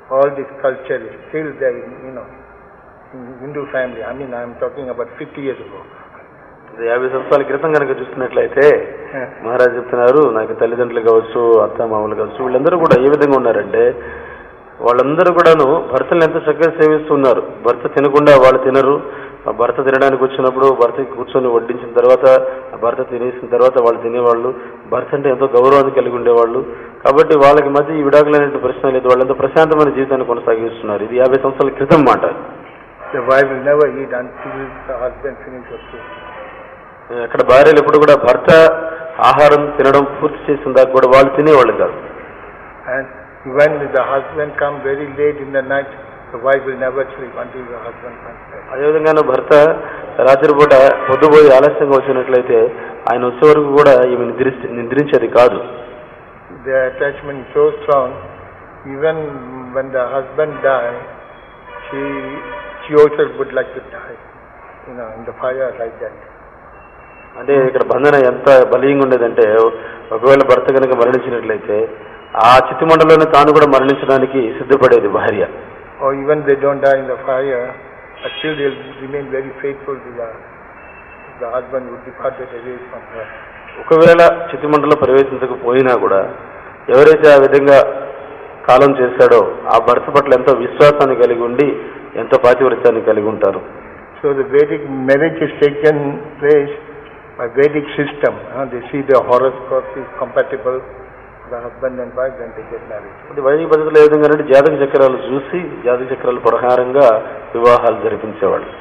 all this culture is still there, in Hindu family. I mean, I am talking about 50 years ago. 50 సంవత్సరాల క్రితం కనుక చూస్తున్నట్లయితే మహారాజ్ చెప్తున్నారు, నాకు తల్లిదండ్రులు కావచ్చు, అత్త మామూలు కావచ్చు, వీళ్ళందరూ కూడా ఏ విధంగా ఉన్నారంటే వాళ్ళందరూ కూడాను భర్తలను ఎంత చక్కగా సేవిస్తున్నారు. భర్త తినకుండా వాళ్ళు తినరు. ఆ భర్త తినడానికి వచ్చినప్పుడు భర్తకి కూర్చొని వడ్డించిన తర్వాత ఆ భర్త తినేసిన తర్వాత వాళ్ళు తినేవాళ్ళు. భర్త అంటే ఎంతో గౌరవాన్ని కలిగి ఉండేవాళ్ళు. కాబట్టి వాళ్ళకి మధ్య ఈ విడాకులు అనేటువంటి ప్రశ్న లేదు. వాళ్ళంతా ప్రశాంతమైన జీవితాన్ని కొనసాగిస్తున్నారు. ఇది 50 సంవత్సరాల క్రితం మాట. The wife will never eat until the husband finishes food. అక్కడ భార్యలు ఎప్పుడు కూడా భర్త ఆహారం తినడం పూర్తి చేసిన దాకా కూడా వాళ్ళు తినేవాళ్ళు కాదు. And when the husband comes very late in the night, the wife will never sleep until the husband comes back. అదేవిధంగా భర్త రాత్రిపూట పొద్దుపోయి ఆలస్యంగా వచ్చినట్లయితే ఆయన వచ్చే వరకు కూడా ఈమె నిద్రించేది కాదు. Their attachment is so strong. Even when the husband dies, she also would like to die, in the fire like that. అంటే ఇక్కడ బంధన ఎంత బలీయంగా ఉండేదంటే ఒకవేళ భర్త కనుక మరణించినట్లయితే ఆ చితిమంటలోనే తాను కూడా మరణించడానికి సిద్ధపడేది భార్య. Or even they don't die in the fire, but still they'll remain very faithful to the husband who departed away from her. ఒకవేళ చితిమంటలో ప్రవేశించకపోయినా కూడా ఎవరైతే ఆ విధంగా కాలం చేశాడో ఆ భర్త పట్ల ఎంతో విశ్వాసాన్ని కలిగి ఉండి ఎంతో పాతివ్రత్యాన్ని కలిగి ఉంటారు. So the Vedic marriage is taken place by Vedic system. They see the horoscope is compatible, the husband and wife, then they get married. ఇది వైదిక పద్ధతిలో ఏ విధంగా అంటే జాతక చక్రాలు చూసి జాతక చక్రాల ప్రకారంగా వివాహాలు జరిపించేవాళ్ళు.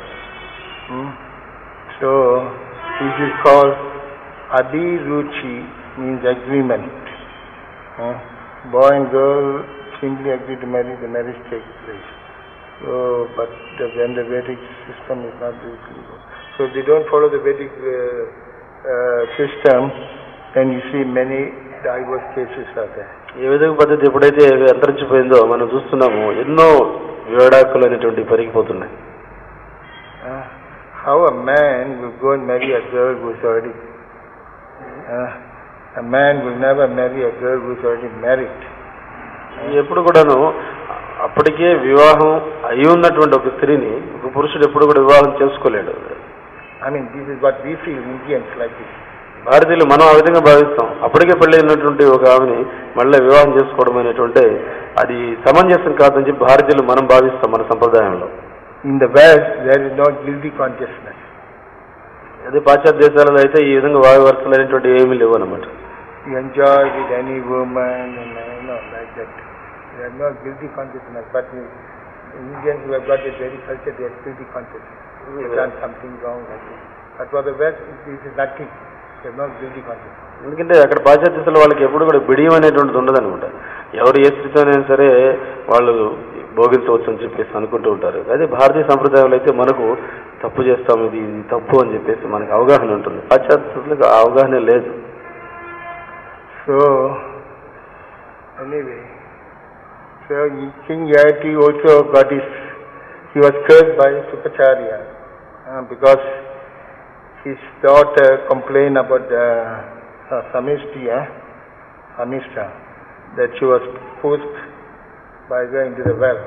So this is called Adiruchi, means agreement. Boy and girl simply agree to marry, the marriage takes place. So, but when the Vedic system is not usually, so they don't follow the Vedic system, then you see many divorce cases are there. ఈ విధంగా పద్ధతి ఎప్పుడైతే అంతరించిపోయిందో మనం చూస్తున్నాము ఎన్నో విడాకులు అనేటువంటి పెరిగిపోతున్నాయి. How a man will go and marry a girl who is already a man will never marry a girl who is already married. ఎప్పుడు కూడాను అప్పటికే వివాహం అయి ఉన్నటువంటి ఒక స్త్రీని ఒక పురుషుడు ఎప్పుడు కూడా వివాహం చేసుకోలేడు. I mean, this is what we feel, Indians like this. భారతీయులు మనం ఆ విధంగా భావిస్తాం. అప్పటికే పెళ్లి అయినటువంటి ఒక ఆమెని మళ్ళీ వివాహం చేసుకోవడం అనేటువంటి అది సమంజసం కాదని చెప్పి భారతీయులు మనం భావిస్తాం మన సంప్రదాయంలో. In the West, there is no guilty consciousness. అదే పాశ్చాత్య దేశాలలో అయితే ఈ విధంగా వాయువర్సలు అనేటువంటి ఏమీ లేవు అన్నమాట. You enjoy with any woman and like that. There is no guilty consciousness. But Indians who have got a very culture, they have guilty consciousness. They have done something wrong like this. But for the West, this is nothing. They have no guilty consciousness. ఎందుకంటే అక్కడ పాశ్చాత్య దేశాల వాళ్ళకి ఎప్పుడు కూడా బిడియం అనేటువంటిది ఉండదన్నమాట. ఎవరు ఏ స్థితితోనైనా సరే వాళ్ళు భోగించవచ్చు అని చెప్పేసి అనుకుంటూ ఉంటారు. అదే భారతీయ సంప్రదాయంలో అయితే మనకు తప్పు చేస్తాం, ఇది తప్పు అని చెప్పేసి మనకు అవగాహన ఉంటుంది. పాశ్చాత్యులకు ఆ అవగాహన లేదు. So anyway, so King Yayati also got he was cursed by Sukacharya because his daughter complained about Samishta, that she was pushed by her into the well.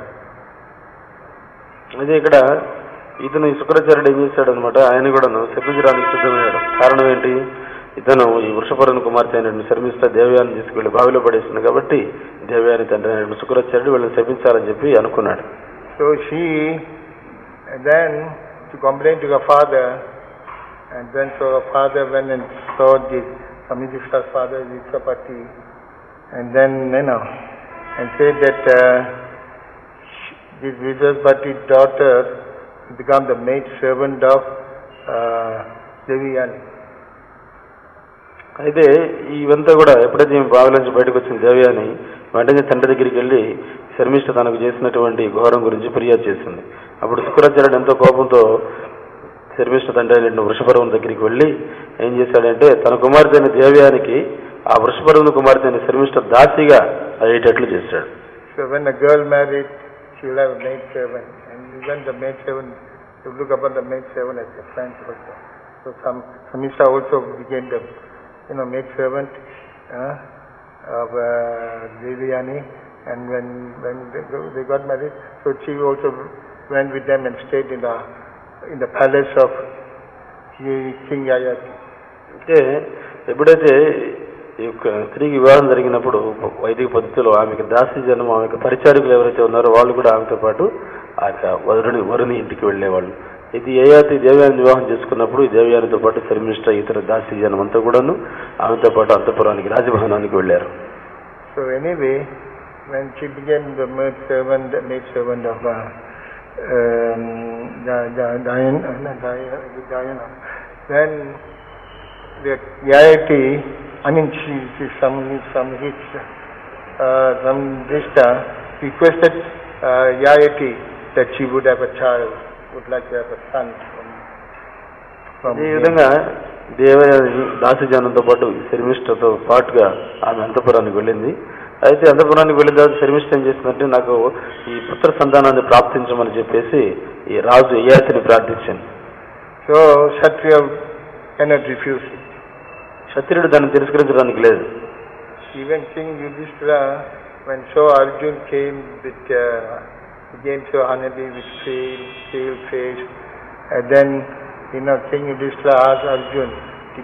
అదే ఇక్కడ ఇతను శుక్రాచార్యుడు ఏం చేశాడు అనమాట, ఆయన కూడా శపించడానికి సిద్ధమయ్యాడు. కారణం ఏంటి, ఇతను ఈ వృషపరుని కుమార్తె అయినటువంటి శర్మిష్ఠ దేవయాని తీసుకువెళ్ళి బావిలో పడేస్తుంది కాబట్టి దేవయాని తండ్రి అయినటువంటి శుక్రాచార్యుడు వీళ్ళని శపించాలని చెప్పి అనుకున్నాడు. So she then to complain to her father, and then so her father went and saw this Samishta's father, Vikrapati, and then and said that this Vikrapati's daughter become the maid servant of Devayani. అయితే ఇవంతా కూడా ఎప్పుడైతే బావి నుంచి బయటకు వచ్చిన దేవయాని వెంటనే తండ్రి దగ్గరికి వెళ్ళి శర్మిష్ఠ తనకు చేసినటువంటి ఘోరం గురించి ఫిర్యాదు చేసింది. అప్పుడు శుక్రాచార్యుడు ఎంతో కోపంతో శర్మిష్ఠ తండ్రి అయిన వృషపర్వుని దగ్గరికి వెళ్ళి ఏం చేశాడంటే తన కుమార్తె అయిన దేవయానికి ఆ వృషపర్వుని కుమార్తె అయిన శర్మిష్ఠ దాసిగా అయ్యేటట్లు చేశాడు. So when a girl married, she will have a maid servant, and even the maid servant, you look upon the maid servant as a friend also. So Samishta also became the maid servant of Devayani, And when they got married, so she also went with them and stayed in the palace of King Yayati. అంటే ఎప్పుడైతే ఈ యొక్క స్త్రీకి వివాహం జరిగినప్పుడు వైదిక పద్ధతిలో ఆమెకు దాసి జనం ఆమెకు పరిచారికులు ఎవరైతే ఉన్నారో వాళ్ళు కూడా ఆమెతో పాటు ఆ యొక్క వరుని ఇంటికి వెళ్ళేవాళ్ళు. ఇది యయాతి దేవయాని వివాహం చేసుకున్నప్పుడు ఈ దేవయానితో పాటు శర్మిష్ఠ ఇతర దాసి జనం అంతా కూడాను ఆమెతో పాటు అంతఃపురానికి రాజభవనానికి వెళ్ళారు. So anyway, when she became the maid servant of Diana, then the Yayati, I mean some Drishta requested Yayati that she would have a child, would like to have a son from ఈ విధంగా దేవయాని దాసిజనంతో పాటు శర్మిష్ఠతో పాటుగా ఆమె అంతఃపురానికి వెళ్ళింది. అయితే అంతఃపురానికి వెళ్ళిన తర్వాత శర్మిష్ఠ ఏం చేసిందంటే నాకు ఈ పుత్ర సంతానాన్ని ప్రాప్తించమని చెప్పేసి ఈ రాజు యయాతిని ప్రార్థించింది. So Kshatriya cannot refuse it. క్షత్రియుడు దాన్ని తిరస్కరించడానికి లేదు. Even King Yudhishthira, when so Arjun came so honorably with pale face, and then King Yudhishthira asked Arjun, did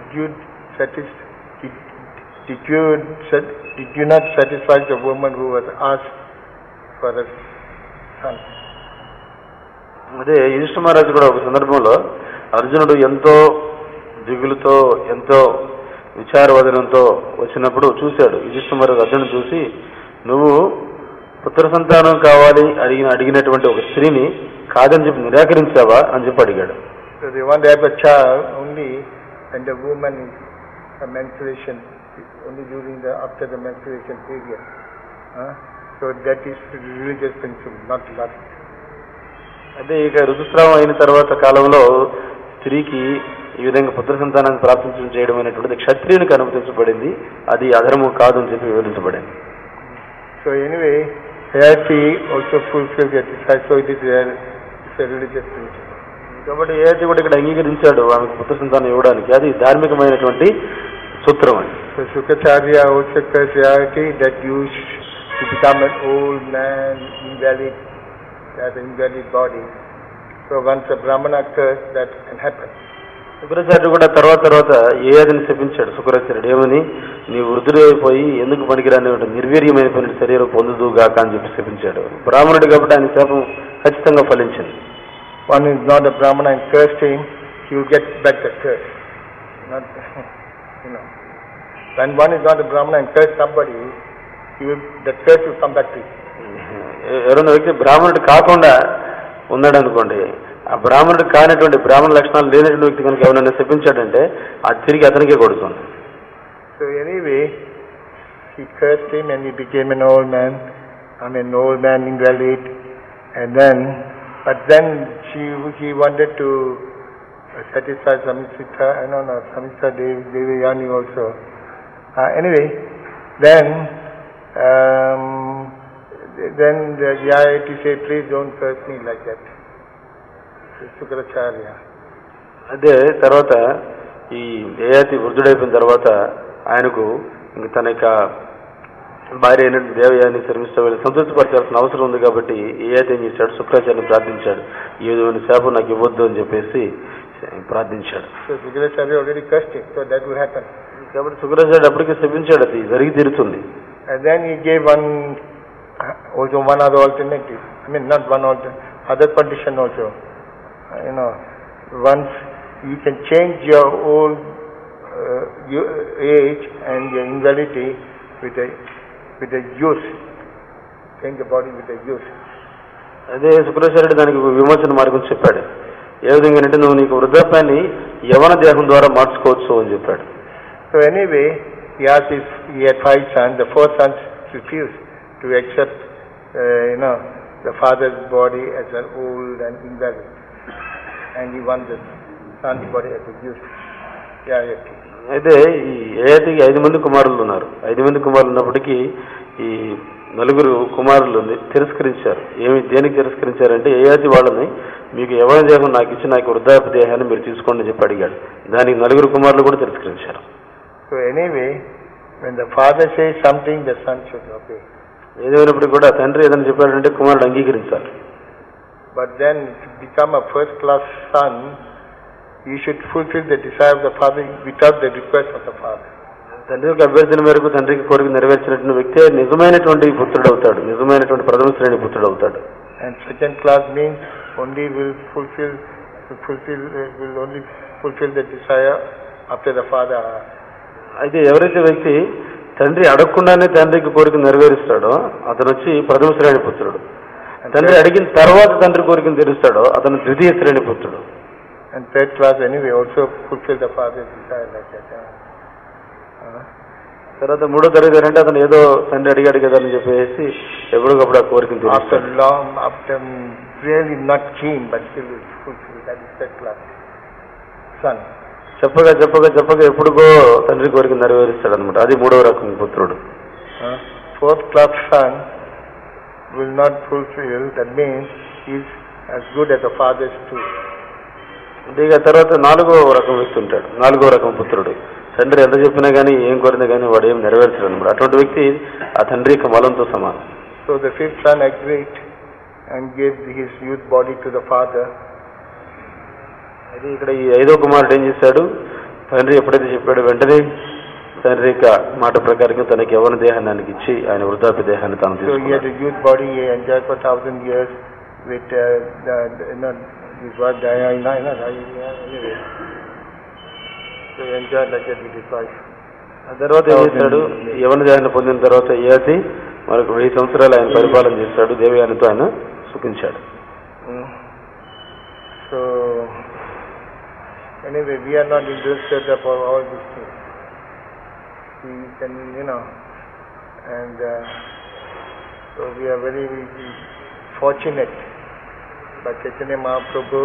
you not satisfy the woman who was asked for a son? అదే యుధిష్ఠ మహారాజు కూడా ఒక సందర్భంలో అర్జునుడు ఎంతో దిగులుతో ఎంతో విచారవదనంతో వచ్చినప్పుడు చూశాడు. యుధిష్ఠ మహారాజు అర్జునుడు చూసి నువ్వు పుత్ర సంతానం కావాలి అడిగినటువంటి ఒక స్త్రీని కాదని చెప్పి నిరాకరించావా అని చెప్పి అడిగాడు. So they want to have a child only when the woman is a menstruation, only after the menstruation period. So that is religious principle, not love. అదే ఇక ఋతుస్రావం అయిన తర్వాత కాలంలో స్త్రీకి ఈ విధంగా పుత్ర సంతానాన్ని ప్రాప్తించడం చేయడం అనేటువంటిది క్షత్రియునికి అనుమతించబడింది, అది అధర్మం కాదు అని చెప్పి వివరించబడింది. So anyway, Yayati also fulfilled that desire, so it is a religious principle. కాబట్టి యయాతి కూడా ఇక్కడ అంగీకరించాడు ఆమెకు పుత్ర సంతానం ఇవ్వడానికి, అది ధార్మికమైనటువంటి సూత్రం అని. So Shukracharya also cursed Yayati that you become an old man, invalid, has an invalid body. So once a Brahmana curse, that can happen. శుక్రాచార్యుడు కూడా తర్వాత యయాతిని శపించాడు. శుక్రాచార్యుడు ఏమని, నీ వృద్ధుడైపోయి ఎందుకు పనికిరాని నిర్వీర్యమైనటువంటి శరీరం పొందుదుగాక అని చెప్పి శపించాడు. బ్రాహ్మణుడు కాబట్టి ఆయన శాపం ఖచ్చితంగా ఫలించింది. One is not a Brahmana and cursed him, he will get back the curse. Not, when one is not a Brahmana and cursed somebody, the curse will come back to him. ఎవరైనా వ్యక్తి బ్రాహ్మణుడు కాకుండా ఉన్నాడు అనుకోండి, ఆ బ్రాహ్మణుడు కానటువంటి బ్రాహ్మణ లక్షణాలు లేనటువంటి వ్యక్తి కనుక ఎవరైనా శపించాడంటే అది తిరిగి అతనికే కొడుతుంది. So anyway, he cursed him and he became an old man. Invalid. But then he wanted to satisfy Samitra, Samitra Devayani also. Anyway, then the Yayati said, please don't curse me like that. Shukracharya. అదే తర్వాత ఈ యయాతి వృద్ధుడైపోయిన తర్వాత ఆయనకు ఇంక తన యొక్క భార్య అయినటువంటి దేవయాని శర్మిష్ఠ వెళ్ళి సంతృప్తిపరచాల్సిన అవసరం ఉంది కాబట్టి యయాతి ఏం చేశాడు, శుక్రాచార్యని ప్రార్థించాడు, ఈ విధమైన శాపం నాకు ఇవ్వద్దు అని చెప్పేసి ప్రార్థించాడు. కాబట్టి శుక్రాచార్యుడు అప్పటికే శపించాడు, అది జరిగి తీరుతుంది. And then he gave one other alternative. Not one other condition also. Once you can change your old age and your invalidity with a youth. Change the body with a youth. అదే శుక్రాచార్యుడు దానికి విమోచన మార్గం చెప్పాడు. ఏ విధంగా అంటే నువ్వు నీకు వృద్ధాప్యాన్ని యవన దేహం ద్వారా మార్చుకోవచ్చు అని చెప్పాడు. So anyway, he had 5 sons. The 4 sons refused to accept the father's body as an old and invalid, and he wants the son's body as a youth. అయితే ఈ యయాతికి 5 మంది కుమారులు ఉన్నారు. 5 మంది కుమారులు ఉన్నప్పటికీ ఈ 4 కుమారులు తిరస్కరించారు. దేనికి తిరస్కరించారంటే యయాతి వాళ్ళని మీకు యవన దేహం నాకు ఇచ్చి నాకు వృద్ధాప్య దేహాన్ని మీరు తీసుకోండి అని చెప్పి అడిగాడు. దానికి 4 కుమారులు కూడా తిరస్కరించారు. So anyway, when the father says something, the son should obey. ఏదైనప్పుడు కూడా తండ్రి ఏదైనా చెప్పాడంటే కుమారుడు అంగీకరించాలి. But then to become a first class son, he should fulfill the desire of the father without the request of the father. తండ్రి యొక్క అభ్యర్థన మేరకు తండ్రికి కోరిక నెరవేర్చినటువంటి వ్యక్తే నిజమైనటువంటి పుత్రుడు అవుతాడు, నిజమైనటువంటి ప్రథమ శ్రేణి పుత్రుడు అవుతాడు. And second class means only will only fulfill the desire after the father. అయితే ఎవరైతే వ్యక్తి తండ్రి అడగకుండానే తండ్రికి కోరిక నెరవేరుస్తాడో అతను వచ్చి ప్రథమ శ్రేణి పుత్రుడు. తండ్రి అడిగిన తర్వాత తండ్రి కోరికను తీరుస్తాడో అతను ద్వితీయ శ్రేణి పుత్రుడు. And third class anyway also fulfill the father's desire like that. తర్వాత మూడో తరగతి అంటే అతను ఏదో తండ్రి అడిగాడు కదా అని చెప్పేసి ఎప్పటికప్పుడు ఆ కోరికను తీరుస్తాడు. After really not keen but still fulfill that is third class son. చెప్పగా ఎప్పుడుకో తండ్రి కోరిక నెరవేరుస్తాడు అనమాట. అది మూడవ రకం పుత్రుడు. Fourth class son will not fulfill, that means he is as good as the fathers too. ఇక తర్వాత నాలుగో రకం వ్యక్తి ఉంటాడు, నాలుగో రకం పుత్రుడు. తండ్రి ఎంత చెప్పినా కానీ ఏం కోరినా కానీ వాడు ఏం నెరవేర్చడు అనమాట. అటువంటి వ్యక్తి ఆ తండ్రి యొక్క మలంతో సమానం. So the fifth son agreed and gave his youth body to the father. అది ఇక్కడ ఈ ఐదో కుమారుడు ఏం చేశాడు, తండ్రి ఎప్పుడైతే చెప్పాడో వెంటనే తండ్రి యొక్క మాట ప్రకారంగా తనకి యవ్వన దేహాన్ని ఇచ్చి ఆయన వృద్ధాప్య దేహాన్ని తాను తీసుకున్నాడు. So he had a youth body, he enjoyed for 1000 years with his wife Diana, anyway. So he enjoyed like that with his wife. ఆ తర్వాత ఏం చేశాడు, యవ్వన దేహాన్ని పొందిన తర్వాత ఏసి మనకు 1000 సంవత్సరాలు ఆయన పరిపాలన చేశాడు, దేవయానితో ఆయన సుఖించాడు. So anyway, we are not interested about all these things. We can, and so we are very fortunate by Chaitanya Mahaprabhu,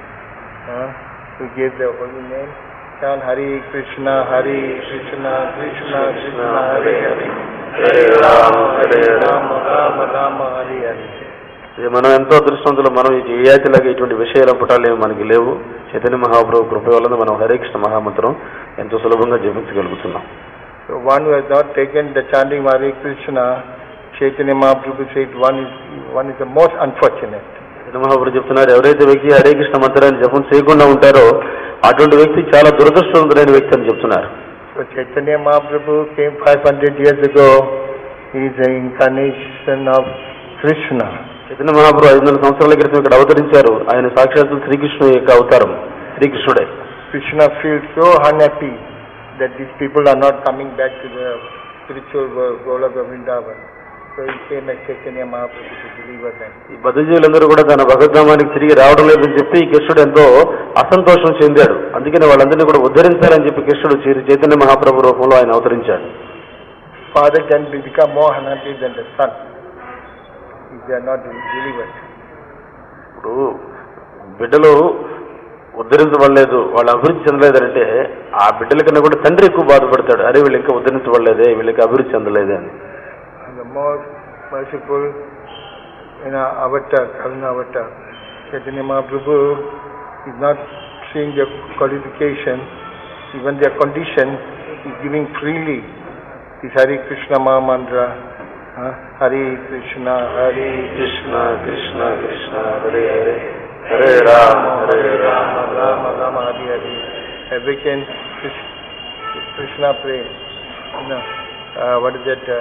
who gave the holy name. Chant Hare Krishna, Hare Krishna, Krishna Krishna, Hare Hare, Hare Rama, Rama Rama, Hare Hare. మనం ఎంతో అదృష్టవంతులు. మనం ఈ ఏయాతిలాగా ఇటువంటి విషయాల పుటాలు ఏమి మనకి లేవు. చైతన్య మహాప్రభు కృప వలన మనం హరే కృష్ణ మహామంత్రం ఎంతో సులభంగా జపించగలుగుతున్నాం. So one who has not taken the chanting Hare Krishna, Chaitanya Mahaprabhu said one is the most unfortunate. Chaitanya Mahaprabhu చెప్తున్నారు, ఎవరైతే వ్యక్తి హరే కృష్ణ మంత్రాన్ని జపం చేయకుండా ఉంటారో అటువంటి వ్యక్తి చాలా దురదృష్టవంతులైన వ్యక్తి అని చెప్తున్నారు. So Chaitanya Mahaprabhu came 500 years ago. He is the incarnation of Krishna. Chaitanya Mahaprabhu 500 సంవత్సరాల క్రితం ఇక్కడ అవతరించారు. ఆయన సాక్షాత్తు శ్రీకృష్ణుడు యొక్క అవతారం, శ్రీకృష్ణుడే. Krishna feels so unhappy that these people are not coming back to the spiritual world, Goloka Vrindavan. So he came as Chaitanya Mahaprabhu to deliver them. ఈ బద్ధజీవులందరూ కూడా తన భగవద్ధామానికి తిరిగి రావడం లేదని చెప్పి కృష్ణుడు ఎంతో అసంతోషం చెందాడు. అందుకని వాళ్ళందరినీ కూడా ఉద్ధరించాలని చెప్పి కృష్ణుడు చైతన్య మహాప్రభు రూపంలో ఆయన అవతరించాడు. Father can become more unhappy than the son if they are not delivered. ఇప్పుడు బిడ్డలు ఉద్ధరించబడలేదు, వాళ్ళు అభివృద్ధి చెందలేదంటే ఆ బిడ్డల కన్నా కూడా తండ్రి ఎక్కువ బాధపడతాడు. అరే వీళ్ళు ఇంకా ఉద్ధరించబడలేదే, వీళ్ళకి అభివృద్ధి చెందలేదే అని. The most merciful avatar, Karuna avatar, Chaitanya Mahaprabhu is not seeing their qualification, even their condition, is giving freely this Hare Krishna Maha Mantra. Hare Krishna, Hare Krishna, Krishna Krishna, Hare Hare, Hare Rama, Rama Rama, Hare Hare. Every can Krishna pray. What is that?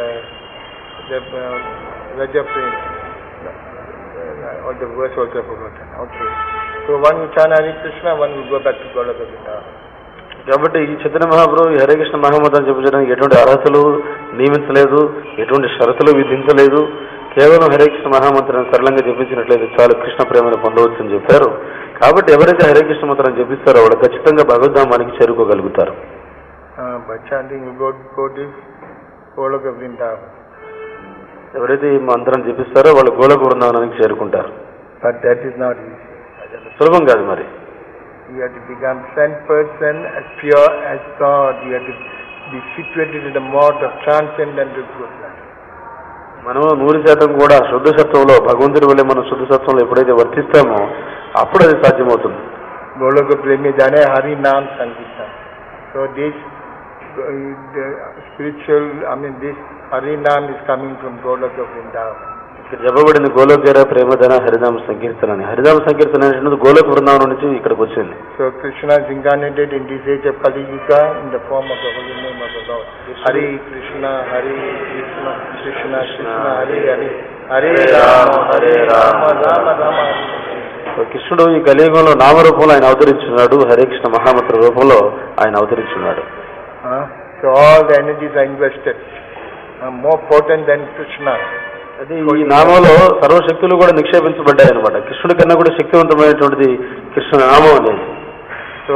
Raja pray. All the verse also forgotten. Okay. So one will chant Hare Krishna, one will go back to Goloka Vrindavan. కాబట్టి ఈ చైతన్య మహాప్రభు హరే కృష్ణ మహామంత్రం చెప్పించడానికి ఎటువంటి అర్హతలు నియమించలేదు, ఎటువంటి షరతులు విధించలేదు. కేవలం హరే కృష్ణ మహామంత్రాన్ని సరళంగా జపించినట్లయితే చాలు కృష్ణ ప్రేమను పొందవచ్చు అని చెప్పారు. కాబట్టి ఎవరైతే హరే కృష్ణ మంత్రాన్ని జపిస్తారో వాళ్ళు ఖచ్చితంగా భగవద్ధామానికి చేరుకోగలుగుతారు. By chanting we go to Goloka Vrindavan. ఎవరైతే ఈ మంత్రాన్ని జపిస్తారో వాళ్ళు గోలోక వృందావనానికి చేరుకుంటారు. But that is not easy. సులభం కాదు. మరి You have to become sent person as pure as God. You have to be situated in the mode of transcendental goodness. మనం 100% కూడా శుద్ధ సత్వంలో భగవంతుడి వల్లే మనం శుద్ధ సత్వంలో ఎప్పుడైతే వర్తిస్తామో అప్పుడు అది సాధ్యమవుతుంది. Goloka Premi Jane Hari Naam Sankirtan. So this spiritual, this Harinam is coming from Golok of Vrindavan. ఇక్కడ చెప్పబడింది గోలోకేర ప్రేమధన హరినామ సంకీర్తన అని. హరినామ సంకీర్తన అనేది గోలోక బృందావనం నుంచి ఇక్కడికి వచ్చింది. So Krishna is incarnated in this age of Kali Yuga in the form of the holy name of the Lord. Hare Krishna, Hare Krishna, Krishna Krishna, Hare Hare, Hare Rama, Rama Rama. కృష్ణుడు ఈ కలియుగంలో నామరూపంలో ఆయన అవతరించున్నాడు, హరే కృష్ణ మహామంత్ర రూపంలో ఆయన అవతరించున్నాడు. So all the energies are invested, more potent than Krishna. అది ఈ నామంలో సర్వశక్తులు కూడా నిక్షేపించబడ్డాయి అనమాట. కృష్ణుడి కన్నా కూడా శక్తివంతమైనటువంటిది కృష్ణ నామం అనేది. So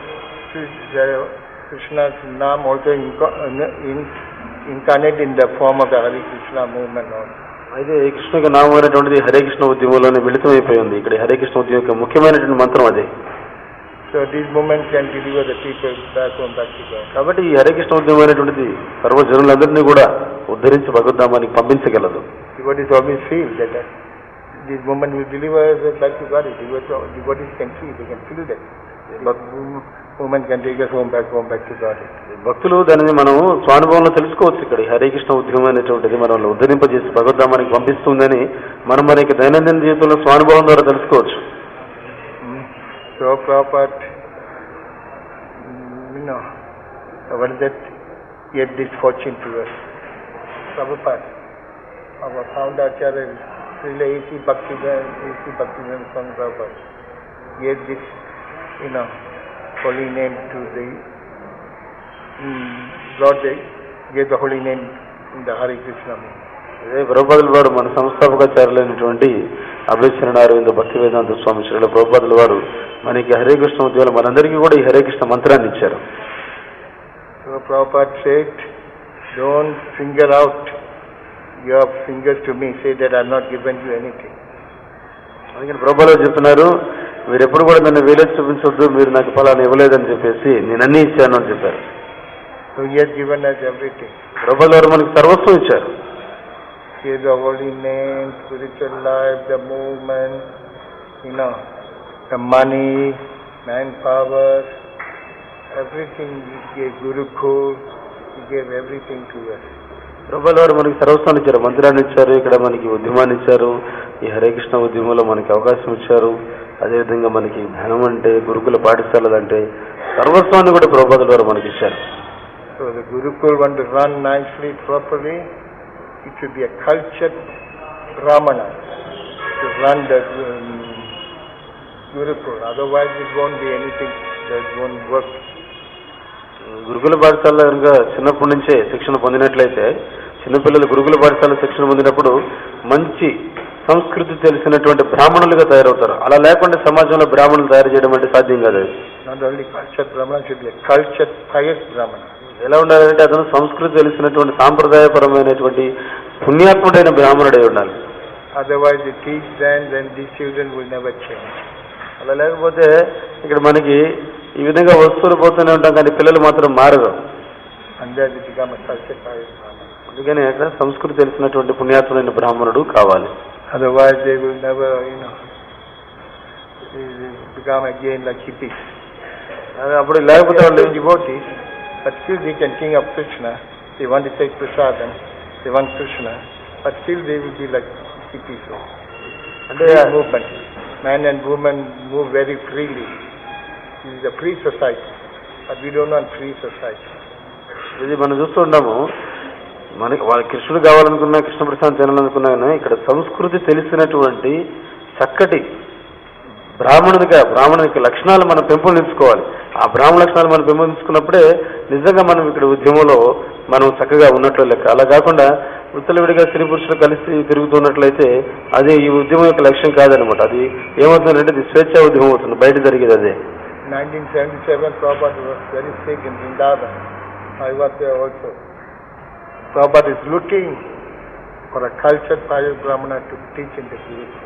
Krishna's name also incarnate in the form of the Hare Krishna movement also. అయితే కృష్ణుడికి నామం అనేటువంటిది హరే కృష్ణ ఉద్యమంలోనే మిళితమైపోయింది. ఇక్కడ హరే కృష్ణ ఉద్యమం యొక్క ముఖ్యమైనటువంటి మంత్రం అదే. So this movement can deliver the people back home, back to God. కాబట్టి ఈ హరే కృష్ణ ఉద్యమం అనేటువంటిది సర్వజనులందరినీ కూడా ఉద్ధరించి భగవద్ధామానికి పంపించగలదు. Devotees always feel that this movement will deliver us back to God. Devotees can see, they can feel that. But movement can take us back to God. భక్తులు దానిని మనం స్వానుభవంలో తెలుసుకోవచ్చు. ఇక్కడ హరే కృష్ణ ఉద్యమం అనేటువంటిది మనల్ని ఉద్ధరింపజేసి భగవద్ధామానికి పంపిస్తుందని మనం మనకి దైనందిన జీవితంలో స్వానుభవం ద్వారా తెలుసుకోవచ్చు. So Prabhupada, what is that? Gave this fortune to us. Prabhupada, our founder Acharya, Srila A.C. Bhaktivedanta Swami Prabhupada, gave this, holy name to the Lord. Gave the holy name in the Hare Krishna movement. అదే ప్రభుపాదుల వారు మన సంస్థాపకాచార్యులైనటువంటి అభయశరణ అరవింద భక్తివేదాంత స్వామి శ్రీల ప్రభుపాదుల వారు మనకి హరే కృష్ణ ఉద్యమం మనందరికీ కూడా ఈ హరే కృష్ణ మంత్రాన్ని ఇచ్చారు. So Prabhupada said, don't finger out your fingers to me, say that I have not given you anything. అందుకని ప్రభుపాదులు చెప్తున్నారు, మీరు ఎప్పుడు కూడా నన్ను వేలెత్తి చూపించవద్దు, మీరు నాకు ఫలాన్ని ఇవ్వలేదని చెప్పేసి నేను అన్నీ ఇచ్చాను అని చెప్పారు. So he has given us everything. ప్రభుపాదుల వారు మనకి సర్వస్వం ఇచ్చారు. He has the holy name, spiritual life, the movement, the money, manpower, everything. He gave Gurukul, he gave everything to us. ప్రభుపాదుల వారు మనకి సర్వస్వాన్ని ఇచ్చారు, మందిరాన్ని ఇచ్చారు, ఇక్కడ మనకి ఉద్యమాన్ని ఇచ్చారు, ఈ హరే కృష్ణ ఉద్యమంలో మనకి అవకాశం ఇచ్చారు, అదేవిధంగా మనకి ధనం అంటే గురుకుల పాఠశాలలు అంటే సర్వస్వాన్ని కూడా ప్రభుపాదుల వారు మనకి ఇచ్చారు. So the Gurukul want to run nicely, properly. It should be a cultured Brahmana to run the Gurukul. Otherwise it won't be anything, that won't work. గురుకుల పాఠశాలలో కనుక చిన్నప్పటి నుంచే శిక్షణ పొందినట్లయితే, చిన్నపిల్లలు గురుకుల పాఠశాల శిక్షణ పొందినప్పుడు మంచి సంస్కృతి తెలిసినటువంటి బ్రాహ్మణులుగా తయారవుతారు. అలా లేకుండా సమాజంలో బ్రాహ్మణులు తయారు చేయడం అంటే సాధ్యం కాదు. Not only cultured Brahmana, should be a cultured, pious Brahmana. ఎలా ఉండాలంటే అతను సంస్కృతి తెలిసినటువంటి సాంప్రదాయపరమైనటువంటి పుణ్యాత్ముడైన బ్రాహ్మణుడై ఉండాలి. Otherwise you teach them, then these children will never change. అలా లేకపోతే ఇక్కడ మనకి ఈ విధంగా వస్తువులు పోతూనే ఉంటాం, కానీ పిల్లలు మాత్రం మారరు. And then they become a cultured, pious Brahmana. అందుకని అక్కడ సంస్కృతి తెలిసినటువంటి పుణ్యాత్ముడైన బ్రాహ్మణుడు కావాలి. Otherwise they will never, they will become again like hippies. అప్పుడు లేకపోతే వాళ్ళు devotees, but still they can think of Krishna. They want to take prasadam, they want Krishna, but still they will be like hippies. And they are movement. Man and woman move very freely. This is a free society, but we don't want free society. ఇది మనం చూస్తూ ఉన్నాము. మనకి వాళ్ళ కృష్ణుడు కావాలనుకున్నా, కృష్ణ ప్రసాద్ తినాలనుకున్నా, ఇక్కడ సంస్కృతి తెలిసినటువంటి చక్కటి బ్రాహ్మణునికి లక్షణాలు మనం పెంపొందించుకోవాలి. ఆ బ్రాహ్మణ లక్షణాలు మనం పెంపొందించుకున్నప్పుడే నిజంగా మనం ఇక్కడ ఉద్యమంలో మనం చక్కగా ఉన్నట్లు లెక్క. అలా కాకుండా ఉత్తలవిడిగా స్త్రీ పురుషులు కలిసి తిరుగుతున్నట్లయితే అది ఈ ఉద్యమం యొక్క లక్ష్యం కాదనమాట. అది ఏమవుతుందంటే అది స్వేచ్ఛా ఉద్యమం అవుతుంది, బయట జరిగేది అదే. 1977 Prabhupada was very sick in Vrindavan. I was there also. Prabhupada is looking for a cultured pious Brahmana to teach in the Gurukul.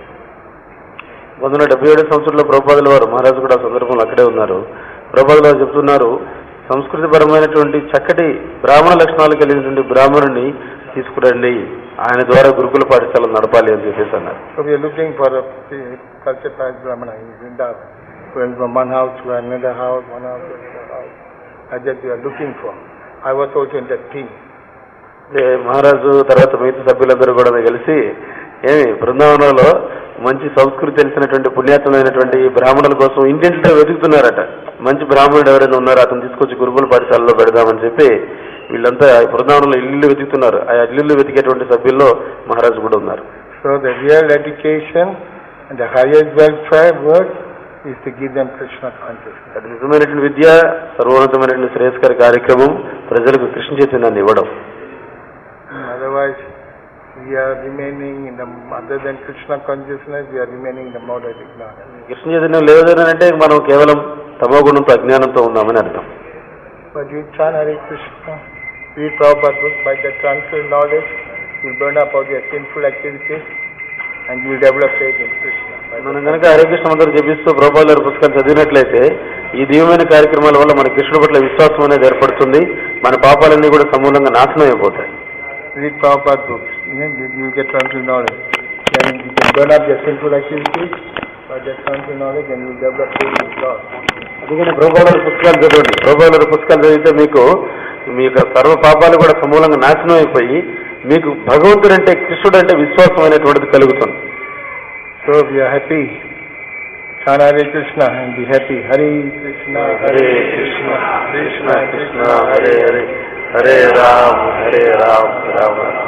1977 సంవత్సరంలో ప్రభుపాదుల వారు మహారాజు కూడా ఆ సందర్భంలో అక్కడే ఉన్నారు. ప్రభుపాదుల వారు చెప్తున్నారు, సంస్కృతిపరమైనటువంటి చక్కటి బ్రాహ్మణ లక్షణాలు కలిగినటువంటి బ్రాహ్మణుని తీసుకురండి, ఆయన ద్వారా గురుకుల పాఠశాలను నడపాలి అని చెప్పేసి అన్నారు. So we are looking for a cultured pious Brahmana in Vrindavan. Going from one house to another house, one house to another house. That's what we are looking for. I was also in that team. మహారాజు తర్వాత మిగతా సభ్యులందరూ కూడా కలిసి బృందావనంలో మంచి సంస్కృతి తెలిసినటువంటి పుణ్యాత్మైనటువంటి బ్రాహ్మణుల కోసం ఇంటింటిలో వెతుకుతున్నారట. మంచి బ్రాహ్మణుడు ఎవరైనా ఉన్నారో అతను తీసుకొచ్చి గురుకుల పాఠశాలలో పెడదామని చెప్పి వీళ్ళంతా బృందావనంలో ఇల్లు వెతుకుతున్నారు. ఆ ఇల్లు వెతికేటువంటి సభ్యుల్లో మహారాజు కూడా ఉన్నారు. So the real education and the highest welfare work is to give them Krishna consciousness. అది నిజమైనటువంటి విద్య, సర్వోన్నతమైనటువంటి శ్రేయస్కర కార్యక్రమం ప్రజలకు కృష్ణ చైతన్యాన్ని ఇవ్వడం. Otherwise, we are remaining in the, other than Krishna consciousness, we are remaining in the mode of ignorance. Krishna చైతన్యం లేదని అంటే మనం కేవలం తమోగుణంతో అజ్ఞానంతో ఉన్నామని అర్థం. But you chant Hare Krishna, read Prabhupada book, by the transfer knowledge, you will burn up all your sinful activities and you will develop faith in Krishna. మనం కనుక హరే కృష్ణ మంత్రం జపిస్తూ ప్రభుపాదుల పుస్తకాలు చదివినట్లయితే ఈ దివ్యమైన కార్యక్రమాల వల్ల మన కృష్ణుడి పట్ల విశ్వాసం అనేది ఏర్పడుతుంది. మన పాపాలన్నీ కూడా సమూలంగా నాశనం అయిపోతాయి. Read Prabhupada books, you will get transfer knowledge. Then you can burn up your sinful activities by that transfer knowledge and you will develop faith in God. అందుకని ప్రభుపాదుల పుస్తకాలు చదవండి. ప్రభుపాదుల పుస్తకాలు చదివితే మీకు మీ యొక్క సర్వ పాపాలు కూడా సమూలంగా నాశనం అయిపోయి మీకు భగవంతుడు అంటే కృష్ణుడు అంటే విశ్వాసం అనేటువంటిది కలుగుతుంది. So we are happy. Chant Hare Krishna and be happy. Hare Krishna, Hare Krishna, Krishna Krishna, Hare Hare, Hare Ram, Ram Ram.